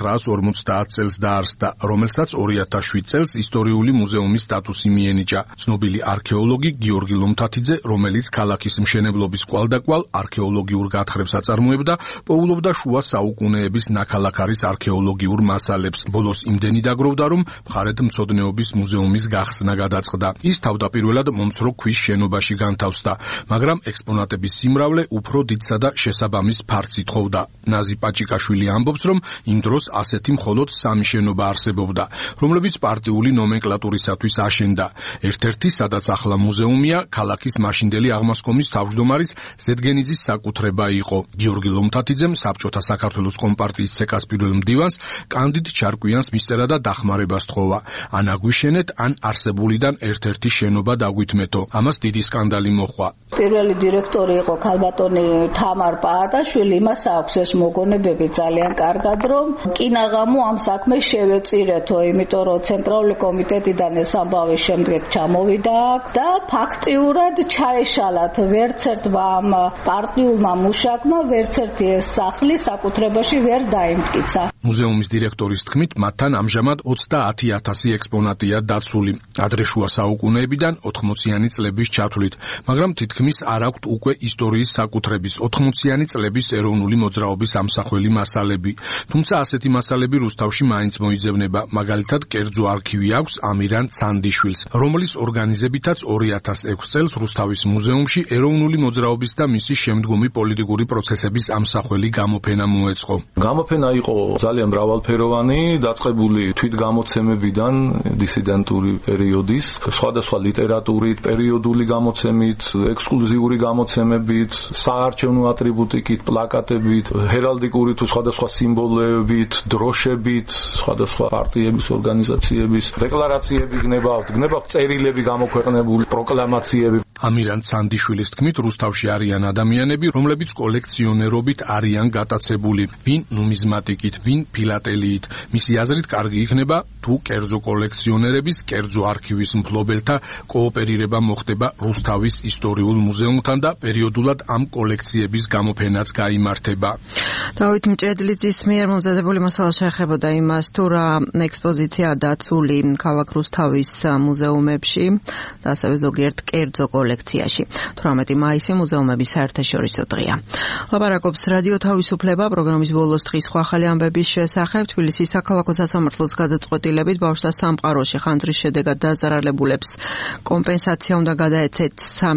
Speaker 11: 1950 წელს დაარსდა, რომელსაც 2007 წელს ისტორიული მუზეუმის სტატუსი მიენიჭა. ცნობილი არქეოლოგი გიორგი ლომთათიძე, რომელიც ქალაქის მშენებლობის კვალდაკვალ არქეოლოგიურ გათხრებს აწარმოებდა, პოულობდა შუა საუკუნეების ნაქალაქარის არქეოლოგიურ მასალებს. ბოლოს იმდენი დაგროვდა, რომ მხარეთმცოდნეობის მუზეუმის გახსნა გადაწყდა. ის თავდაპირველად მომცრო ქვის შენობაში განთავსდა, მაგრამ ექსპონატების სიმრავლე უფრო დიდსა და შესაბამის ფართს ითხოვდა. ნაზი პაჭიკაშვილი ამბობს, რომ იმ დროს ასეთი მხოლოდ 3 შენობა არსებობდა, რომლებიც პარტიული ნომენკლატურისათვის აშენდა. ერთ-ერთი, სადაც ახლა მუზეუმია, ქალაქის მაშინდელი აღმასკომის თავმჯდომარის ზედგენიძის საკუთრება იყო. გიორგი ლომთათიძემ საბჭოთა საქართველოს კომპარტიის ცეკას პირველ მდივანს კანდიდ ჩარკვიანს მისწერა და დახმარება სთხოვა. ან აგვიშენეთ, ან არსებულიდან ერთ-ერთი შენობა დაგვითმეთო. ამას დიდი სკანდალი მოჰყვა.
Speaker 18: პირველი დირექტორი იყო ქალბატონი თამარ პაატაშვილი, იმას აქვს ეს მოგონებები ძალიან კარგად, რომ კინაღამო ამ საქმეს შევეწირეთო, იმიტომ რომ ცენტრალური კომიტეტიდან ეს ამბავი შემდეგ ჩამოვიდა და ფაქტიურად ჩაეშალათ ვერც ერთმა ამ პარტიულმა მუშაკმა, ვერც ერთი ეს სახლი საკუთრებაში ვერ დაიმტკიცა.
Speaker 11: მუზეუმის დირექტორის თქმით, მათთან ამჟამად 30,000 ექსპონატია დაცული, ადრე შუა საუკუნეებიდან 80-იანი წლების ჩათვლით, მაგრამ თითქმის არ აქვთ უკვე ისტორიის საკუთრების 80-იანი წლების ეროვნული მოძრაობის ამსახველი მასალები. თუმცა ასეთი მასალები რუსთავში მაინც მოიძებნება. მაგალითად, კერძო არქივი აქვს ამირან ცანდიშვილს, რომლის ორგანიზებითაც 2006 წელს რუსთავის მუზეუმში ეროვნული მოძრაობის და მისი შემდგომი პოლიტიკური პროცესების ამსახველი გამოფენა მოეწყო.
Speaker 19: გამოფენა იყო ძალიან მრავალფეროვანი, დაწყებული თვითგამოცემებიდან, დისიდენტური პერიოდის, სხვადასხვა ლიტერატურით, პერიოდული გამოცემით, ექსკლუზიური გამოცემებით, საარჩევნო ატრიბუტიკით, პლაკატებით, ჰერალდიკური თუ სხვადასხვა სიმბოლოებით, დროშებით, სხვადასხვა პარტიების, ორგანიზაციების დეკლარაციები გნებავთ წერილები გამოქვეყნებული, პროკლამაციები.
Speaker 11: ამირან ცანდიშვილის თქმით, რუსთავში არიან ადამიანები, რომლებიც კოლექციონერობით არიან გატაცებული, ვინ ნუმიზმატიკით, ვინ ფილატელიით. მისი აზრით, კარგი იქნება, თუ კერძო კოლექციონერების, კერძო არქივის მფლობელთა კოოპერირება მოხდება რუსთავის ისტორიულ მუზეუმთან და პერიოდულად ამ კოლექციების გამოფენაც გაიმართება.
Speaker 2: დავით მჭედლიძის მიერ მომზადებული მასალა შეეხებოდა იმას, თუ რა ექსპოზიციაა დაცული ქალაქ რუსთავის მუზეუმებში და ასევე ზოგიერთ კერძო კოლექციაში. 18 მაისი მუზეუმების საერთაშორისო დღეა. ლაპარაკობს რადიო თავისუფლება პროგრამის ბოლოს დღის სხვა ახალი ამბების შესახებ. თბილისის საქალაქო სასამართლოს გადაწყვეტილებით ბავშვთა სამყაროში ხანძრის შედეგად დაზარალებულებს კომპენსაცია უნდა გადაეცეთ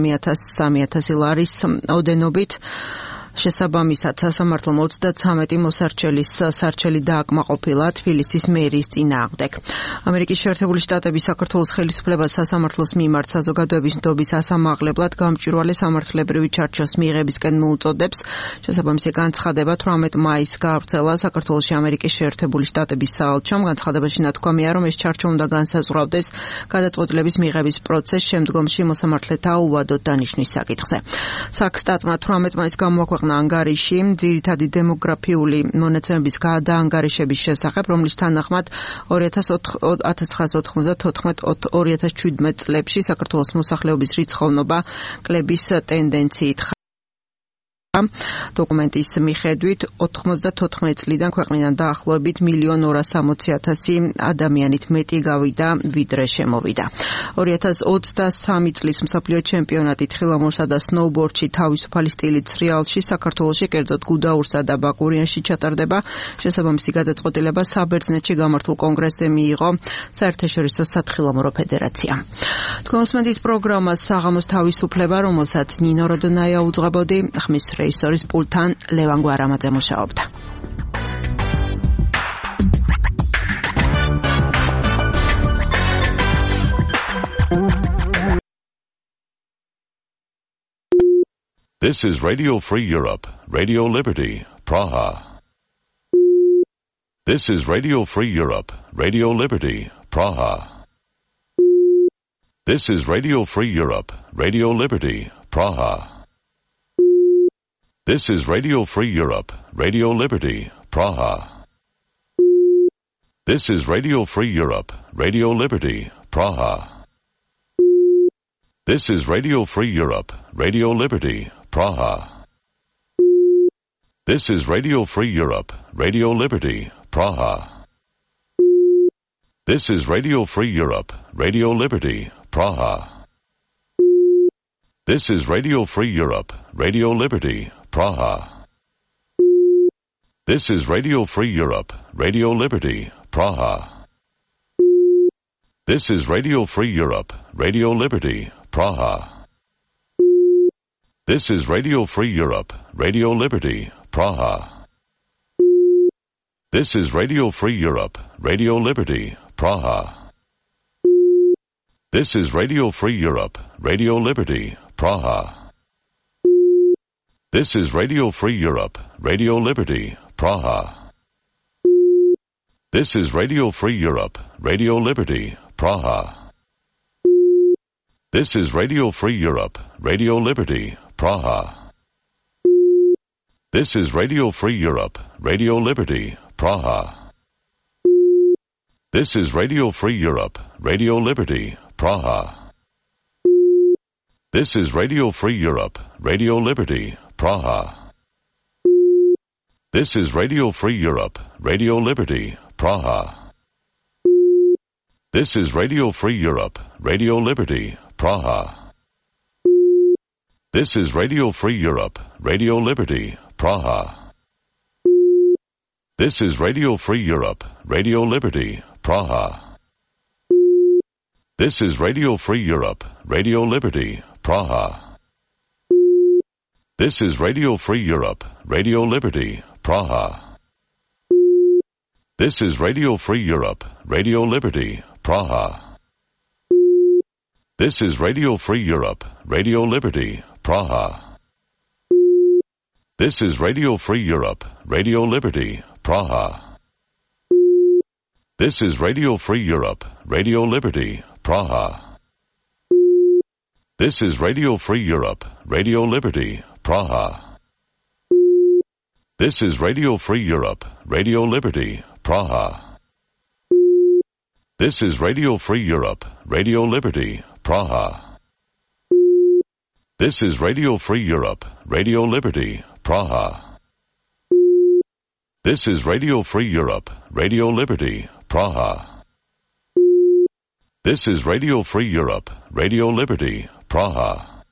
Speaker 2: 3,000 ლარის ოდენობით. შესაბამისად სასამართლომ 33 მოსარჩელის სარჩელი დააკმაყოფილა თბილისის მერიის წინააღმდეგ. ამერიკის შეერთებული შტატების საქართველოს ხელისუფლებას სასამართლოს მიმართ საზოგადოების ნდობის ასამაღლებლად გამჭვირვალე სამართლებრივი ჩარჩოს მიღებისკენ მოუწოდებს. შესაბამისი განცხადება 18 მაისს გაავრცელა საქართველოში ამერიკის შეერთებული შტატების საელჩომ. განცხადებაში ნათქვამია, რომ ეს ჩარჩო უნდა განსაზღვრავდეს გადაწყვეტილების მიღების პროცესს შემდგომში მოსამართლეთა უვადოდ დანიშვნის საკითხზე. საქსტატმა 18 მაისს გამოაქვეყნა ქვეყნა ანგარიში ძირითადი დემოგრაფიული მონაცემების გადაანგარიშების შესახებ, რომლის თანახმად 1994-2017 წლებში საქართველოს მოსახლეობის რიცხოვნობა კლების ტენდენციით დოკუმენტის მიხედვით 94 წლიდან ქვეყნიდან დაახლოებით 1,260,000 ადამიანით მეტი გავიდა, ვიდრე შემოვიდა. 2023 წლის მსოფლიო ჩემპიონატი თხილამურსა და სნოუბორდში თავისუფალი სტილით რეალში საქართველოში, კერძოდ გუდაურსა და ბაკურიანში ჩატარდება. შესაბამისი გადაწყვეტილება საბერძნეთში გამართულ კონგრესზე მიიღო საერთაშორისო სათხილამურო ფედერაციამ. თქვენ უსმენთ პროგრამას საღამოს თავისუფლება, რომელსაც ნინო როდონაია უძღვებოდი, ხმის რეჟისორის პულტთან ლევან გვარამაძე მუშაობდა.
Speaker 1: This is Radio Free Europe, Radio Liberty, Praha. This is Radio Free Europe, Radio Liberty, Praha. This is Radio Free Europe, Radio Liberty, Praha. This is Radio Free Europe, Radio Liberty, Praha. This is Radio Free Europe, Radio Liberty, Praha. This is Radio Free Europe, Radio Liberty, Praha. This is Radio Free Europe, Radio Liberty, Praha. This is Radio Free Europe, Radio Liberty, Praha. This is Radio Free Europe, Radio Liberty, Praha. This is Radio Free Europe, Radio Liberty, Praha. This is Radio Free Europe, Radio Liberty, Praha. This is Radio Free Europe, Radio Liberty, Praha. This is Radio Free Europe, Radio Liberty, Praha. This is Radio Free Europe, Radio Liberty, Praha. This is Radio Free Europe, Radio Liberty, Praha. This is Radio Free Europe, Radio Liberty, Praha. This is Radio Free Europe, Radio Liberty, Praha. This is Radio Free Europe, Radio Liberty, Praha. This is Radio Free Europe, Radio Liberty, Praha. This is Radio Free Europe, Radio Liberty, Praha. This is Radio Free Europe, Radio Liberty, Praha. This is Radio Free Europe, Radio Liberty, Praha. This is Radio Free Europe, Radio Liberty, Praha. This is Radio Free Europe, Radio Liberty, Praha. This is Radio Free Europe, Radio Liberty, Praha. This is Radio Free Europe, Radio Liberty, Praha. This is Radio Free Europe, Radio Liberty, Praha. This is Radio Free Europe, Radio Liberty, Praha. This is Radio Free Europe, Radio Liberty, Praha. This is Radio Free Europe, Radio Liberty, Praha. This is Radio Free Europe, Radio Liberty, Praha. This is Radio Free Europe, Radio Liberty, Praha. This is Radio Free Europe, Radio Liberty, Praha. This is Radio Free Europe, Radio Liberty, Praha. This is Radio Free Europe, Radio Liberty, Praha. This is Radio Free Europe, Radio Liberty, Praha.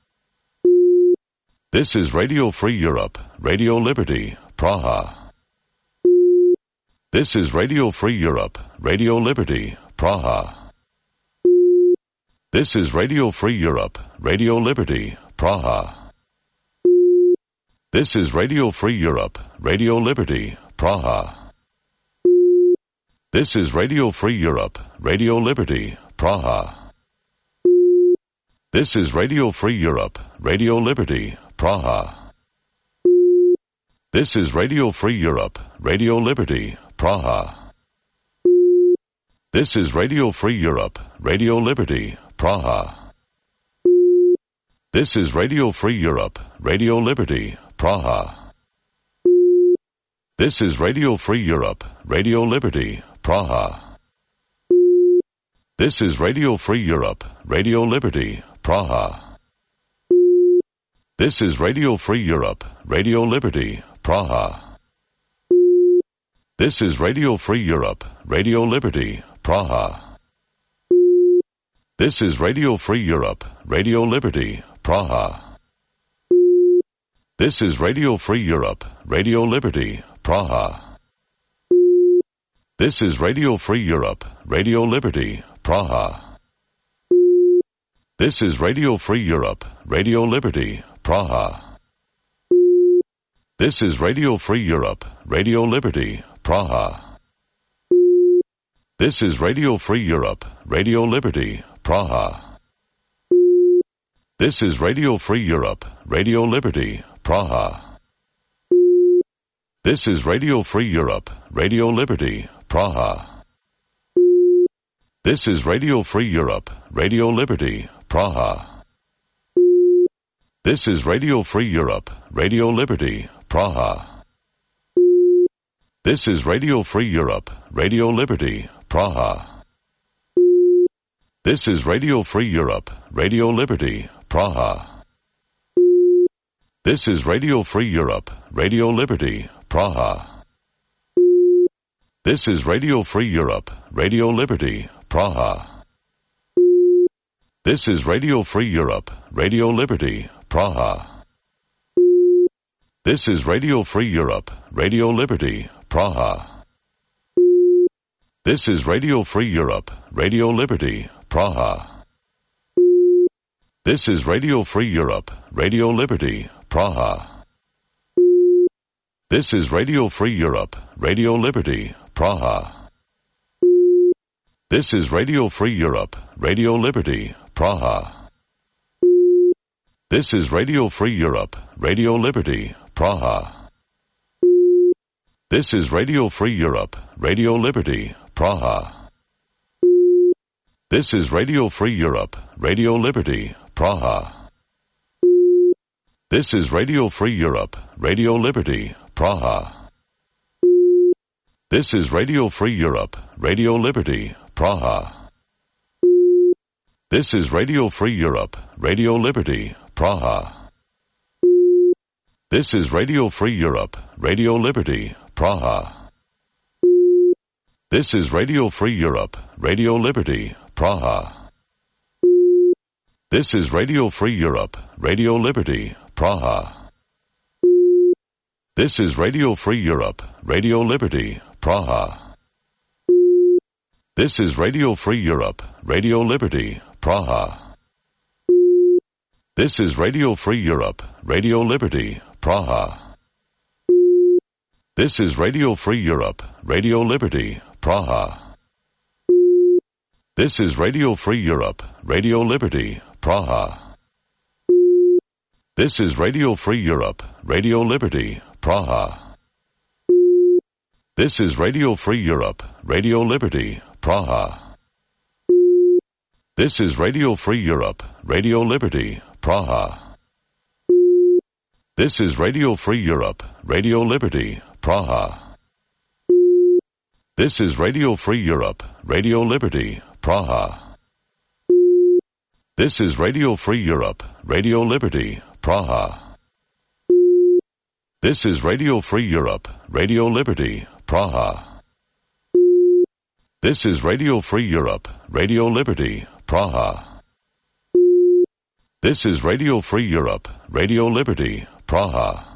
Speaker 1: This is Radio Free Europe, Radio Liberty, Praha. This is Radio Free Europe, Radio Liberty, Praha. This is Radio Free Europe, Radio Liberty, Praha. This is Radio Free Europe, Radio Liberty, Praha. This is Radio Free Europe, Radio Liberty, Praha. This is Radio Free Europe, Radio Liberty, Praha. This is Radio Free Europe, Radio Liberty, Praha. This is Radio Free Europe, Radio Liberty, Praha. This is Radio Free Europe, Radio Liberty, Praha. This is Radio Free Europe, Radio Liberty, Praha. This is Radio Free Europe, Radio Liberty, Praha. This is Radio Free Europe, Radio Liberty, Praha. This is Radio Free Europe, Radio Liberty, Praha. This is Radio Free Europe, Radio Liberty, Praha. This is Radio Free Europe, Radio Liberty, Praha. This is Radio Free Europe, Radio Liberty, Praha. This is Radio Free Europe, Radio Liberty, Praha. This is Radio Free Europe, Radio Liberty, Praha. This is Radio Free Europe, Radio Liberty, Praha. This is Radio Free Europe, Radio Liberty, Praha. This is Radio Free Europe, Radio Liberty, Praha. This is Radio Free Europe, Radio Liberty, Praha. This is Radio Free Europe, Radio Liberty, Praha. This is Radio Free Europe, Radio Liberty, Praha. This is Radio Free Europe, Radio Liberty, Praha. This is Radio Free Europe, Radio Liberty, Praha. This is Radio Free Europe, Radio Liberty, Praha. This is Radio Free Europe, Radio Liberty, Praha. This is Radio Free Europe, Radio Liberty, Praha. This is Radio Free Europe, Radio Liberty, Praha. This is Radio Free Europe, Radio Liberty, Praha. This is Radio Free Europe, Radio Liberty, Praha. This is Radio Free Europe, Radio Liberty, Praha. This is Radio Free Europe, Radio Liberty, Praha. This is Radio Free Europe, Radio Liberty, Praha. This is Radio Free Europe, Radio Liberty, Praha. This is Radio Free Europe, Radio Liberty, Praha. This is Radio Free Europe, Radio Liberty, Praha. This is Radio Free Europe, Radio Liberty, Praha. This is Radio Free Europe, Radio Liberty, Praha. This is Radio Free Europe, Radio Liberty, Praha. This is Radio Free Europe, Radio Liberty, Praha. This is Radio Free Europe, Radio Liberty, Praha. This is Radio Free Europe, Radio Liberty, Praha. This is Radio Free Europe, Radio Liberty, Praha. This is Radio Free Europe, Radio Liberty, Praha. This is Radio Free Europe, Radio Liberty, Praha. This is Radio Free Europe, Radio Liberty, Praha. This is Radio Free Europe, Radio Liberty, Praha. This is Radio Free Europe, Radio Liberty, Praha. This is Radio Free Europe, Radio Liberty, Praha. This is Radio Free Europe, Radio Liberty, Praha. This is Radio Free Europe, Radio Liberty, Praha. This is Radio Free Europe, Radio Liberty, Praha. This is Radio Free Europe, Radio Liberty, Praha. This is Radio Free Europe, Radio Liberty, Praha.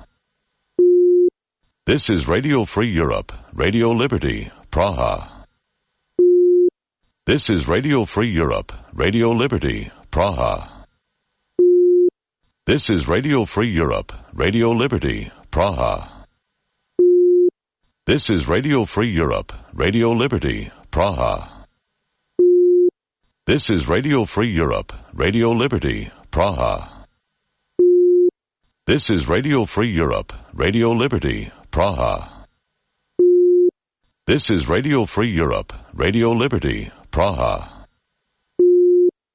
Speaker 1: This is Radio Free Europe, Radio Liberty, Praha. This is Radio Free Europe, Radio Liberty, Praha. This is Radio Free Europe, Radio Liberty, Praha. This is Radio Free Europe, Radio Liberty, Praha. This is Radio Free Europe, Radio Liberty, Praha. This is Radio Free Europe, Radio Liberty, Praha. This is Radio Free Europe, Radio Liberty, Praha.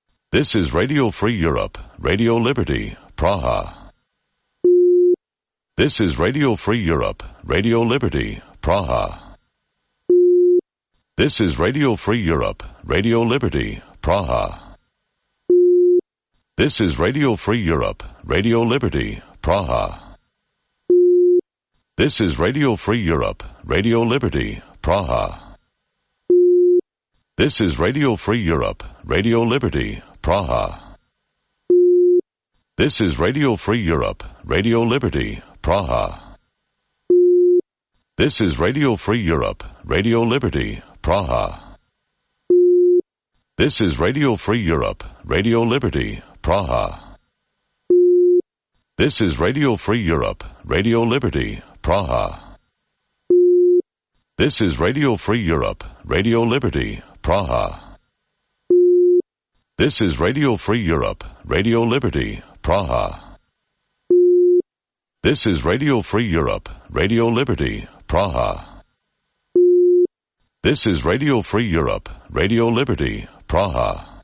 Speaker 1: This is Radio Free Europe, Radio Liberty, Praha. This is Radio Free Europe, Radio Liberty, Praha. This is Radio Free Europe, Radio Liberty, Praha. This is Radio Free Europe, Radio Liberty, Praha. This is Radio Free Europe, Radio Liberty, Praha. This is Radio Free Europe, Radio Liberty, Praha. This is Radio Free Europe, Radio Liberty, Praha. This is Radio Free Europe, Radio Liberty, Praha. This is Radio Free Europe, Radio Liberty, Praha. This is Radio Free Europe, Radio Liberty, Praha. This is Radio Free Europe, Radio Liberty, Praha. This is Radio Free Europe, Radio Liberty, Praha. This is Radio Free Europe, Radio Liberty, Praha. This is Radio Free Europe, Radio Liberty, Praha.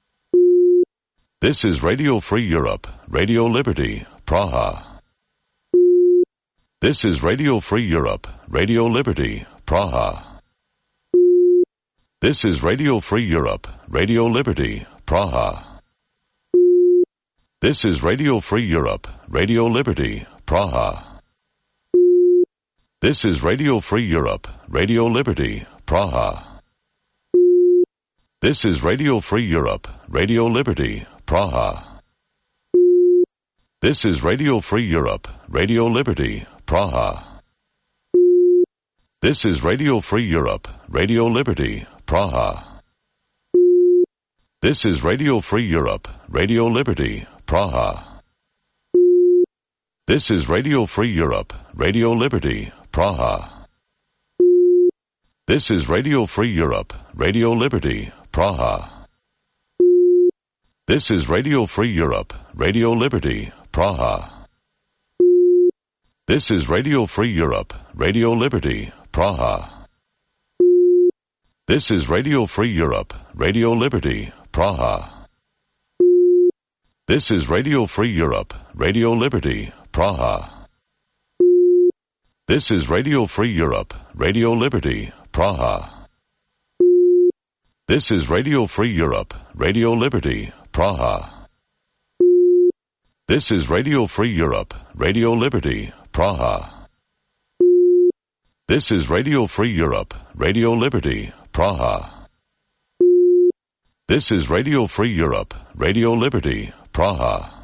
Speaker 1: This is Radio Free Europe, Radio Liberty, Praha. This is Radio Free Europe, Radio Liberty, Praha. This is Radio Free Europe, Radio Liberty, Praha. This is Radio Free Europe, Radio Liberty, Praha. This is Radio Free Europe, Radio Liberty, Praha. This is Radio Free Europe, Radio Liberty, Praha. This is Radio Free Europe, Radio Liberty, Praha. This is Radio Free Europe, Radio Liberty, Praha. This is Radio Free Europe, Radio Liberty, Praha. This is Radio Free Europe, Radio Liberty, Praha. This is Radio Free Europe, Radio Liberty, Praha. This is Radio Free Europe, Radio Liberty, Praha. This is Radio Free Europe, Radio Liberty, Praha. This is Radio Free Europe, Radio Liberty, Praha. This is Radio Free Europe, Radio Liberty, Praha. This is Radio Free Europe, Radio Liberty, Praha. This is Radio Free Europe, Radio Liberty, Praha. This is Radio Free Europe, Radio Liberty, Praha. This is Radio Free Europe, Radio Liberty, Praha. This is Radio Free Europe, Radio Liberty, Praha.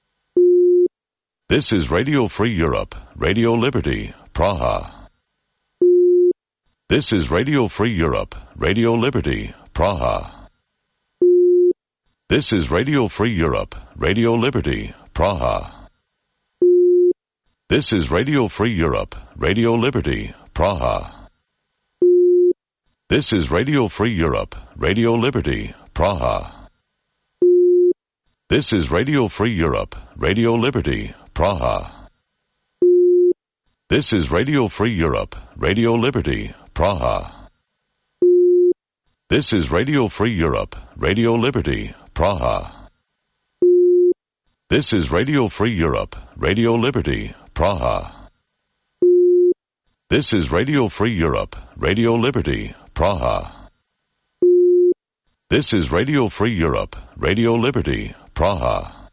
Speaker 1: This is Radio Free Europe, Radio Liberty, Praha. This is Radio Free Europe, Radio Liberty, Praha. This is Radio Free Europe, Radio Liberty, Praha. This is Radio Free Europe, Radio Liberty, Praha. This is Radio Free Europe, Radio Liberty, Praha. This is Radio Free Europe, Radio Liberty, Praha. This is Radio Free Europe, Radio Liberty, Praha. This is Radio Free Europe, Radio Liberty, Praha. This is Radio Free Europe, Radio Liberty, Praha. This is Radio Free Europe, Radio Liberty, Praha. This is Radio Free Europe, Radio Liberty, Praha.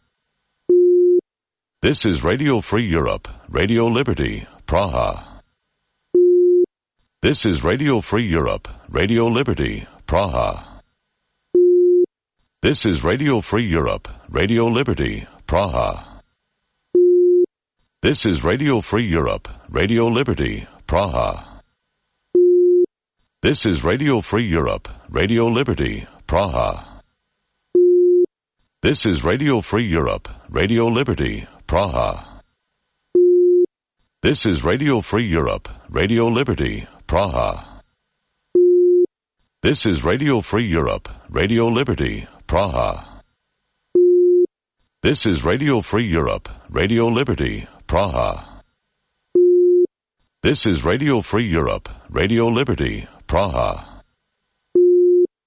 Speaker 1: This is Radio Free Europe, Radio Liberty, Praha. This is Radio Free Europe, Radio Liberty, Praha. This is Radio Free Europe, Radio Liberty, Praha. This is Radio Free Europe, Radio Liberty, Praha. This is Radio Free Europe, Radio Liberty, Praha. This is Radio Free Europe, Radio Liberty, Praha. This is Radio Free Europe, Radio Liberty, Praha. This is Radio Free Europe, Radio Liberty, Praha. This is Radio Free Europe, Radio Liberty, Praha. This is Radio Free Europe, Radio Liberty, Praha.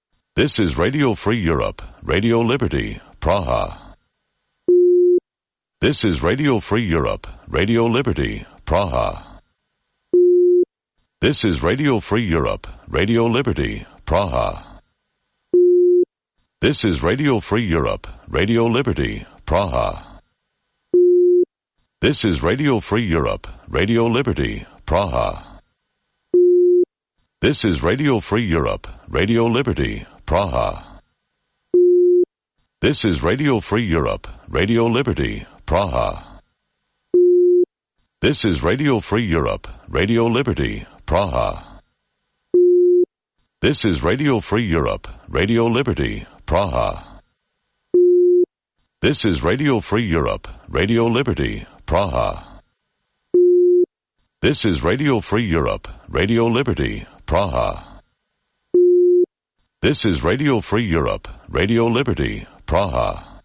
Speaker 1: This is Radio Free Europe, Radio Liberty, Praha. This is Radio Free Europe, Radio Liberty, Praha. This is Radio Free Europe, Radio Liberty, Praha. This is Radio Free Europe, Radio Liberty, Praha. This is Radio Free Europe, Radio Liberty, Praha. This is Radio Free Europe, Radio Liberty, Praha. This is Radio Free Europe, Radio Liberty, Praha. This is Radio Free Europe, Radio Liberty, Praha. This is Radio Free Europe, Radio Liberty, Praha. This is Radio Free Europe, Radio Liberty, Praha. This is Radio Free Europe, Radio Liberty, Praha. This is Radio Free Europe, Radio Liberty, Praha.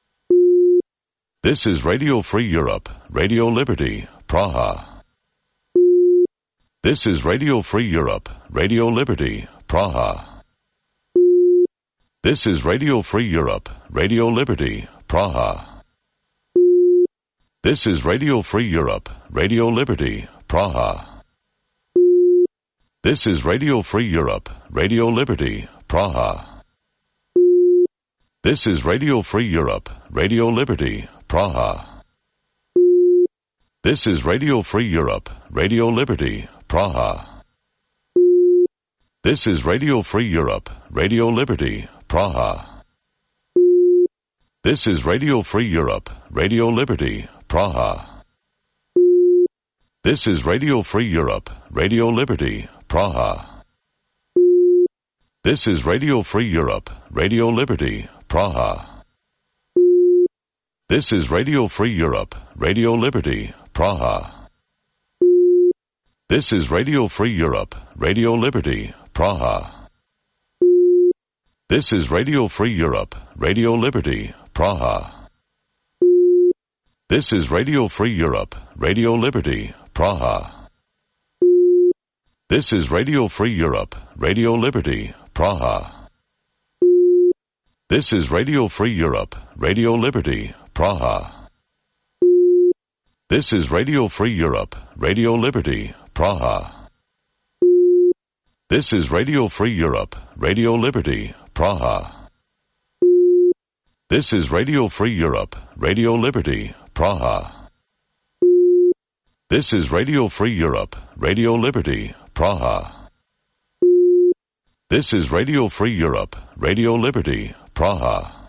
Speaker 1: This is Radio Free Europe, Radio Liberty, Praha. This is Radio Free Europe, Radio Liberty, Praha. This is Radio Free Europe, Radio Liberty, Praha. This is Radio Free Europe, Radio Liberty, Praha. This is Radio Free Europe, Radio Liberty, Praha. This is Radio Free Europe, Radio Liberty, Praha. This is Radio Free Europe, Radio Liberty, Praha. This is Radio Free Europe, Radio Liberty, Praha. This is Radio Free Europe, Radio Liberty, Praha. This is Radio Free Europe, Radio Liberty, Praha. This is Radio Free Europe, Radio Liberty, Praha. This is Radio Free Europe, Radio Liberty, Praha. This is Radio Free Europe, Radio Liberty, Praha. This is Radio Free Europe, Radio Liberty, Praha. This is Radio Free Europe, Radio Liberty, Praha. This is Radio Free Europe, Radio Liberty, Praha. This is Radio Free Europe, Radio Liberty, Praha. This is Radio Free Europe, Radio Liberty, Praha. This is Radio Free Europe, Radio Liberty, Praha. This is Radio Free Europe, Radio Liberty, Praha. This is Radio Free Europe, Radio Liberty, Praha. This is Radio Free Europe, Radio Liberty, Praha.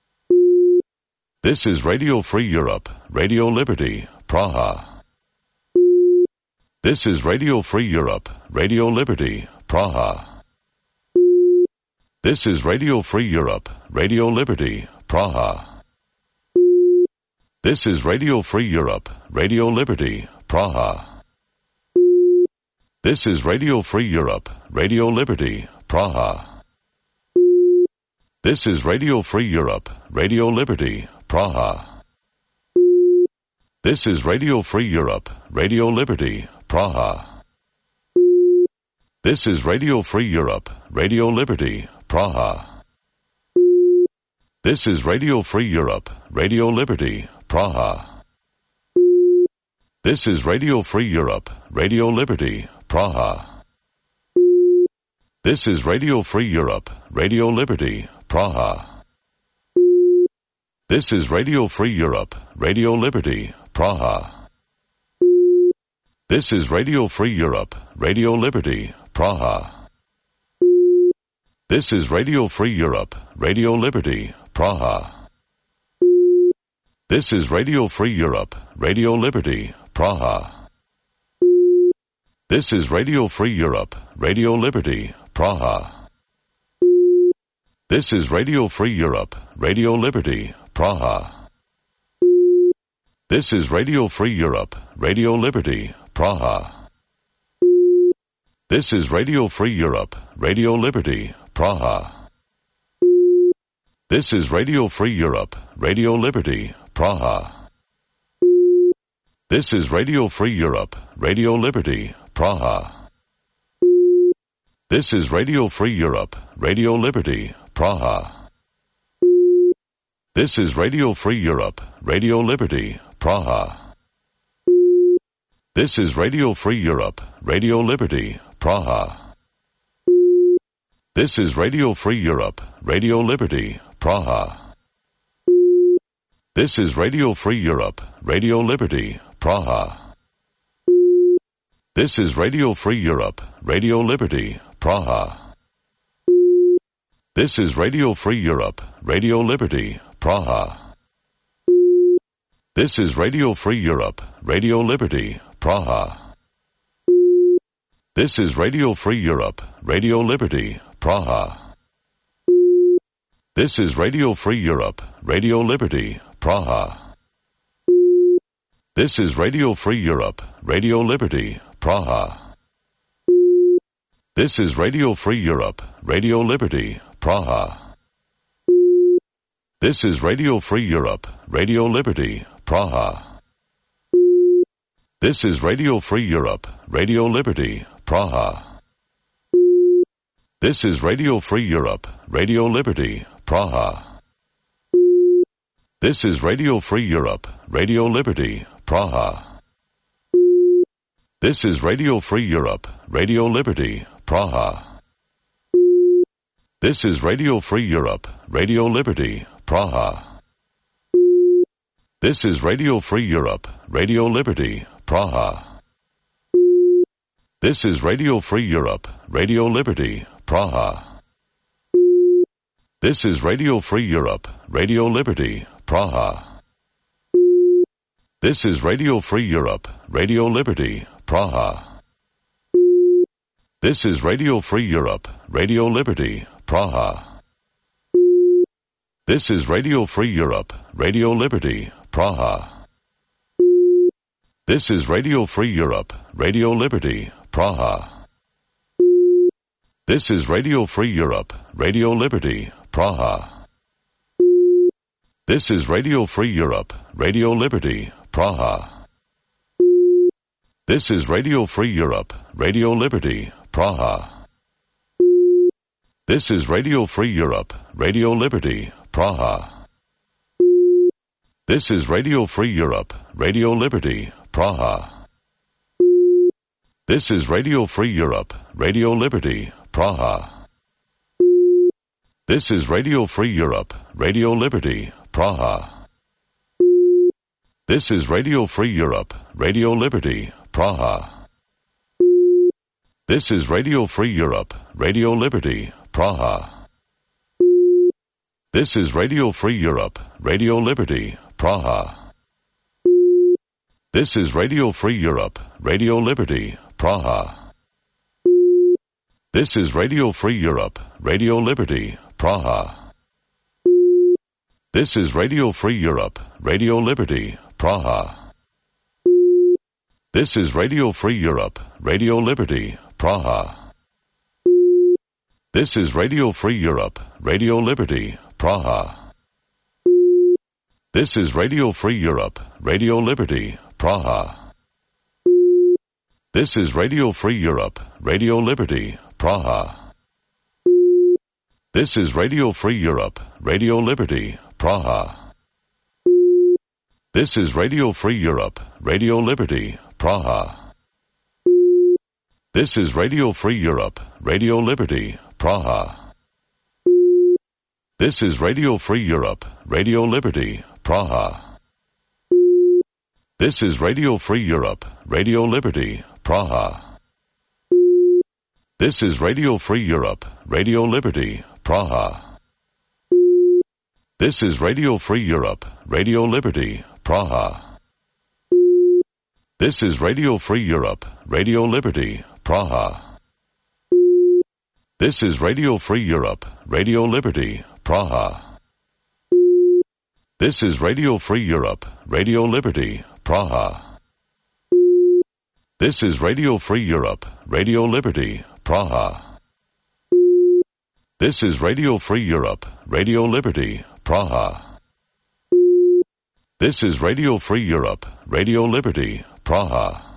Speaker 1: This is Radio Free Europe, Radio Liberty, Praha. This is Radio Free Europe, Radio Liberty, Praha. This is Radio Free Europe, Radio Liberty, Praha. This is Radio Free Europe, Radio Liberty, Praha. This is Radio Free Europe, Radio Liberty, Praha. This is Radio Free Europe, Radio Liberty, Praha. This is Radio Free Europe, Radio Liberty, Praha. This is Radio Free Europe, Radio Liberty, Praha. This is Radio Free Europe, Radio Liberty, Praha. This is Radio Free Europe, Radio Liberty, Praha. This is Radio Free Europe, Radio Liberty, Praha. This is Radio Free Europe, Radio Liberty, Praha. This is Radio Free Europe, Radio Liberty, Praha. This is Radio Free Europe, Radio Liberty, Praha. This is Radio Free Europe, Radio Liberty, Praha. This is Radio Free Europe, Radio Liberty, Praha. This is Radio Free Europe, Radio Liberty, Praha. This is Radio Free Europe, Radio Liberty, Praha. This is Radio Free Europe, Radio Liberty, Praha. This is Radio Free Europe, Radio Liberty, Praha. This is Radio Free Europe, Radio Liberty, Praha. This is Radio Free Europe, Radio Liberty, Praha. This is Radio Free Europe, Radio Liberty, Praha. This is Radio Free Europe, Radio Liberty, Praha. This is Radio Free Europe, Radio Liberty, Praha. This is Radio Free Europe, Radio Liberty, Praha. This is Radio Free Europe, Radio Liberty, Praha. This is Radio Free Europe, Radio Liberty, Praha. This is Radio Free Europe, Radio Liberty, Praha. This is Radio Free Europe, Radio Liberty, Praha. This is Radio Free Europe, Radio Liberty, Praha. This is Radio Free Europe, Radio Liberty, Praha. This is Radio Free Europe, Radio Liberty, Praha. This is Radio Free Europe, Radio Liberty, Praha. This is Radio Free Europe, Radio Liberty, Praha. This is Radio Free Europe, Radio Liberty, Praha. This is Radio Free Europe, Radio Liberty, Praha. This is Radio Free Europe, Radio Liberty, Praha. This is Radio Free Europe, Radio Liberty, Praha. This is Radio Free Europe, Radio Liberty, Praha. This is Radio Free Europe, Radio Liberty, Praha. This is Radio Free Europe, Radio Liberty, Praha. This is Radio Free Europe, Radio Liberty, Praha. This is Radio Free Europe, Radio Liberty, Praha. This is Radio Free Europe, Radio Liberty, Praha. This is Radio Free Europe, Radio Liberty, Praha. This is Radio Free Europe, Radio Liberty, Praha. This is Radio Free Europe, Radio Liberty, Praha. This is Radio Free Europe, Radio Liberty, Praha. This is Radio Free Europe, Radio Liberty, Praha. This is Radio Free Europe, Radio Liberty, Praha. This is Radio Free Europe, Radio Liberty, Praha. This is Radio Free Europe, Radio Liberty, Praha. This is Radio Free Europe, Radio Liberty, Praha. This is Radio Free Europe, Radio Liberty, Praha. This is Radio Free Europe, Radio Liberty, Praha. This is Radio Free Europe, Radio Liberty, Praha. This is Radio Free Europe, Radio Liberty, Praha. This is Radio Free Europe, Radio Liberty, Praha. This is Radio Free Europe, Radio Liberty, Praha. This is Radio Free Europe, Radio Liberty, Praha. This is Radio Free Europe, Radio Liberty, Praha. This is Radio Free Europe, Radio Liberty, Praha. This is Radio Free Europe, Radio Liberty, Praha. This is Radio Free Europe, Radio Liberty, Praha. This is Radio Free Europe, Radio Liberty, Praha. This is Radio Free Europe, Radio Liberty, Praha. This is Radio Free Europe, Radio Liberty, Praha. This is Radio Free Europe, Radio Liberty, Praha. This is Radio Free Europe, Radio Liberty, Praha. This is Radio Free Europe, Radio Liberty, Praha. This is Radio Free Europe, Radio Liberty, Praha. This is Radio Free Europe, Radio Liberty, Praha. This is Radio Free Europe, Radio Liberty, Praha. This is Radio Free Europe, Radio Liberty, Praha. This is Radio Free Europe, Radio Liberty, Praha.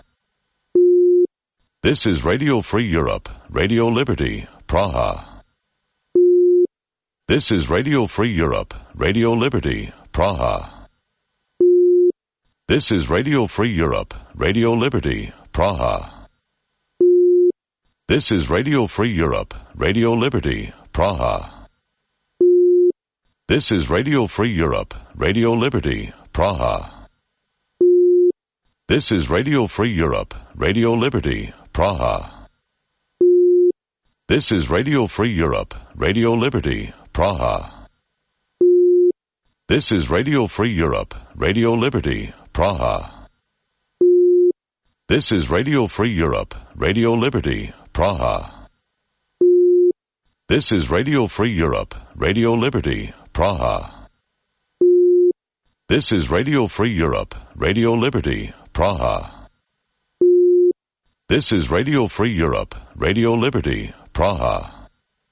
Speaker 1: This is Radio Free Europe, Radio Liberty, Praha. This is Radio Free Europe, Radio Liberty, Praha. This is Radio Free Europe, Radio Liberty, Praha. This is Radio Free Europe, Radio Liberty, Praha. This is Radio Free Europe, Radio Liberty, Praha. This is Radio Free Europe, Radio Liberty, Praha. This is Radio Free Europe, Radio Liberty, Praha. This is Radio Free Europe, Radio Liberty, Praha. This is Radio Free Europe, Radio Liberty, Praha. This is Radio Free Europe, Radio Liberty, Praha. This is Radio Free Europe, Radio Liberty, Praha. This is Radio Free Europe, Radio Liberty, Praha.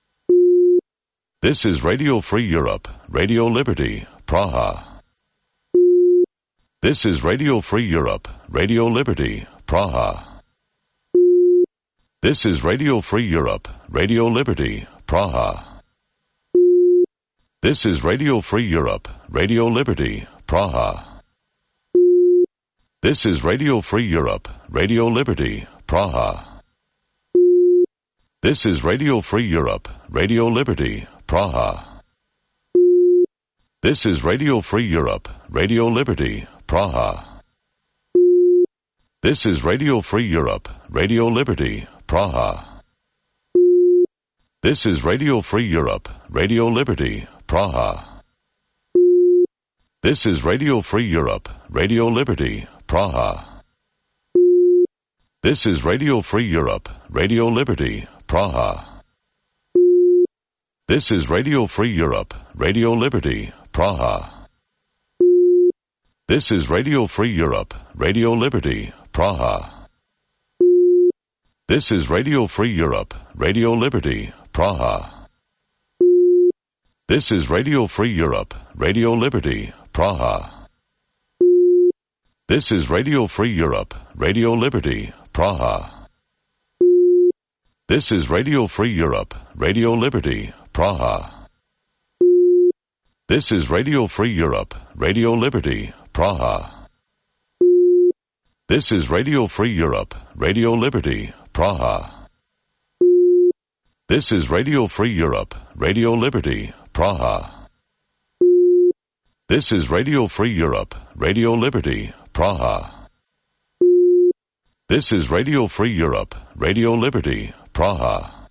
Speaker 1: This is Radio Free Europe, Radio Liberty, Praha. This is Radio Free Europe, Radio Liberty, Praha. This is Radio Free Europe, Radio Liberty, Praha. This is Radio Free Europe, Radio Liberty, Praha. This is Radio Free Europe, Radio Liberty, Praha. This is Radio Free Europe, Radio Liberty, Praha. This is Radio Free Europe, Radio Liberty, Praha. This is Radio Free Europe, Radio Liberty, Praha. This is Radio Free Europe, Radio Liberty, Praha. This is Radio Free Europe, Radio Liberty, Praha. This is Radio Free Europe, Radio Liberty, Praha. This is Radio Free Europe, Radio Liberty, Praha. This is Radio Free Europe, Radio Liberty, Praha. This is Radio Free Europe, Radio Liberty, Praha. This is Radio Free Europe, Radio Liberty, Praha. This is Radio Free Europe, Radio Liberty, Praha. This is Radio Free Europe, Radio Liberty, Praha. This is Radio Free Europe, Radio Liberty, Praha. This is Radio Free Europe, Radio Liberty, Praha. This is Radio Free Europe, Radio Liberty, Praha. This is Radio Free Europe, Radio Liberty, Praha. This is Radio Free Europe, Radio Liberty, Praha.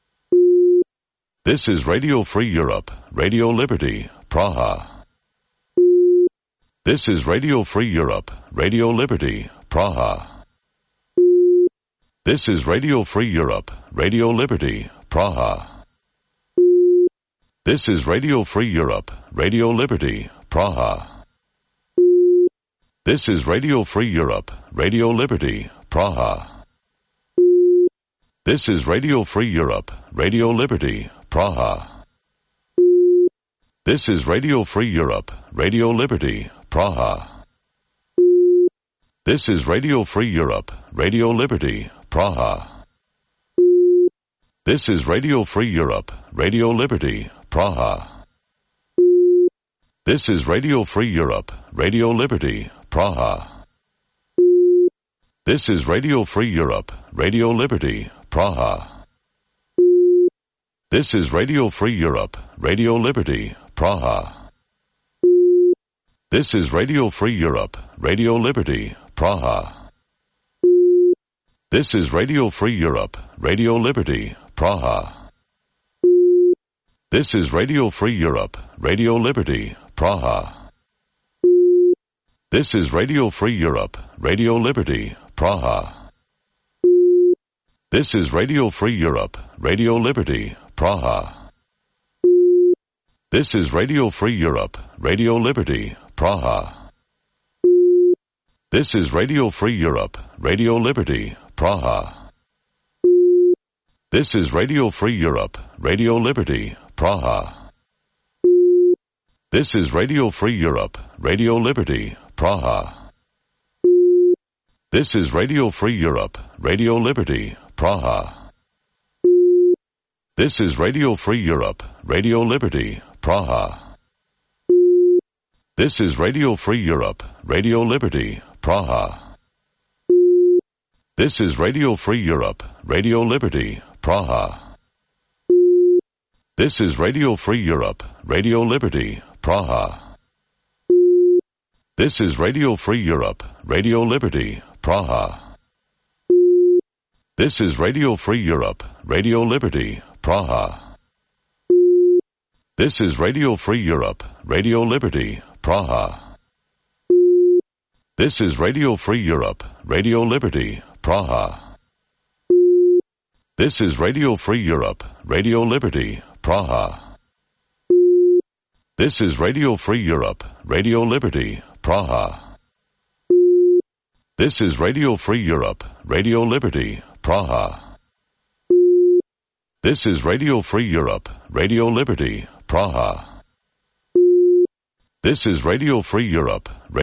Speaker 1: This is Radio Free Europe, Radio Liberty, Praha. This is Radio Free Europe, Radio Liberty, Praha. This is Radio Free Europe, Radio Liberty, Praha. This is Radio Free Europe, Radio Liberty, Praha. This is Radio Free Europe, Radio Liberty, Praha. This is Radio Free Europe, Radio Liberty, Praha. This is Radio Free Europe, Radio Liberty, Praha. This is Radio Free Europe, Radio Liberty, Praha. This is Radio Free Europe, Radio Liberty, Praha. This is Radio Free Europe, Radio Liberty, Praha. This is Radio Free Europe, Radio Liberty, Praha. This is Radio Free Europe, Radio Liberty, Praha. This is Radio Free Europe, Radio Liberty, Praha. This is Radio Free Europe, Radio Liberty, Praha. This is Radio Free Europe, Radio Liberty, Praha. This is Radio Free Europe, Radio Liberty, Praha. This is Radio Free Europe, Radio Liberty, Praha. This is Radio Free Europe, Radio Liberty, Praha. This is Radio Free Europe, Radio Liberty, Praha. This is Radio Free Europe, Radio Liberty, Praha. This is Radio Free Europe, Radio Liberty, Praha. This is Radio Free Europe, Radio Liberty, Praha. This is Radio Free Europe, Radio Liberty, Praha. This is Radio Free Europe, Radio Liberty, Praha. This is Radio Free Europe, Radio Liberty, Praha. This is Radio Free Europe, Radio Liberty, Praha. This is Radio Free Europe, Radio Liberty, Praha. This is Radio Free Europe, Radio Liberty, Praha. This is Radio Free Europe, Radio Liberty, Praha. This is Radio Free Europe, Radio Liberty, Praha. This is Radio Free Europe, Radio Liberty, Praha. This is Radio Free Europe, Radio Liberty, Praha. This is Radio Free Europe, Radio Liberty, Praha. This is Radio Free Europe, Radio Liberty, Praha. This is Radio Free Europe,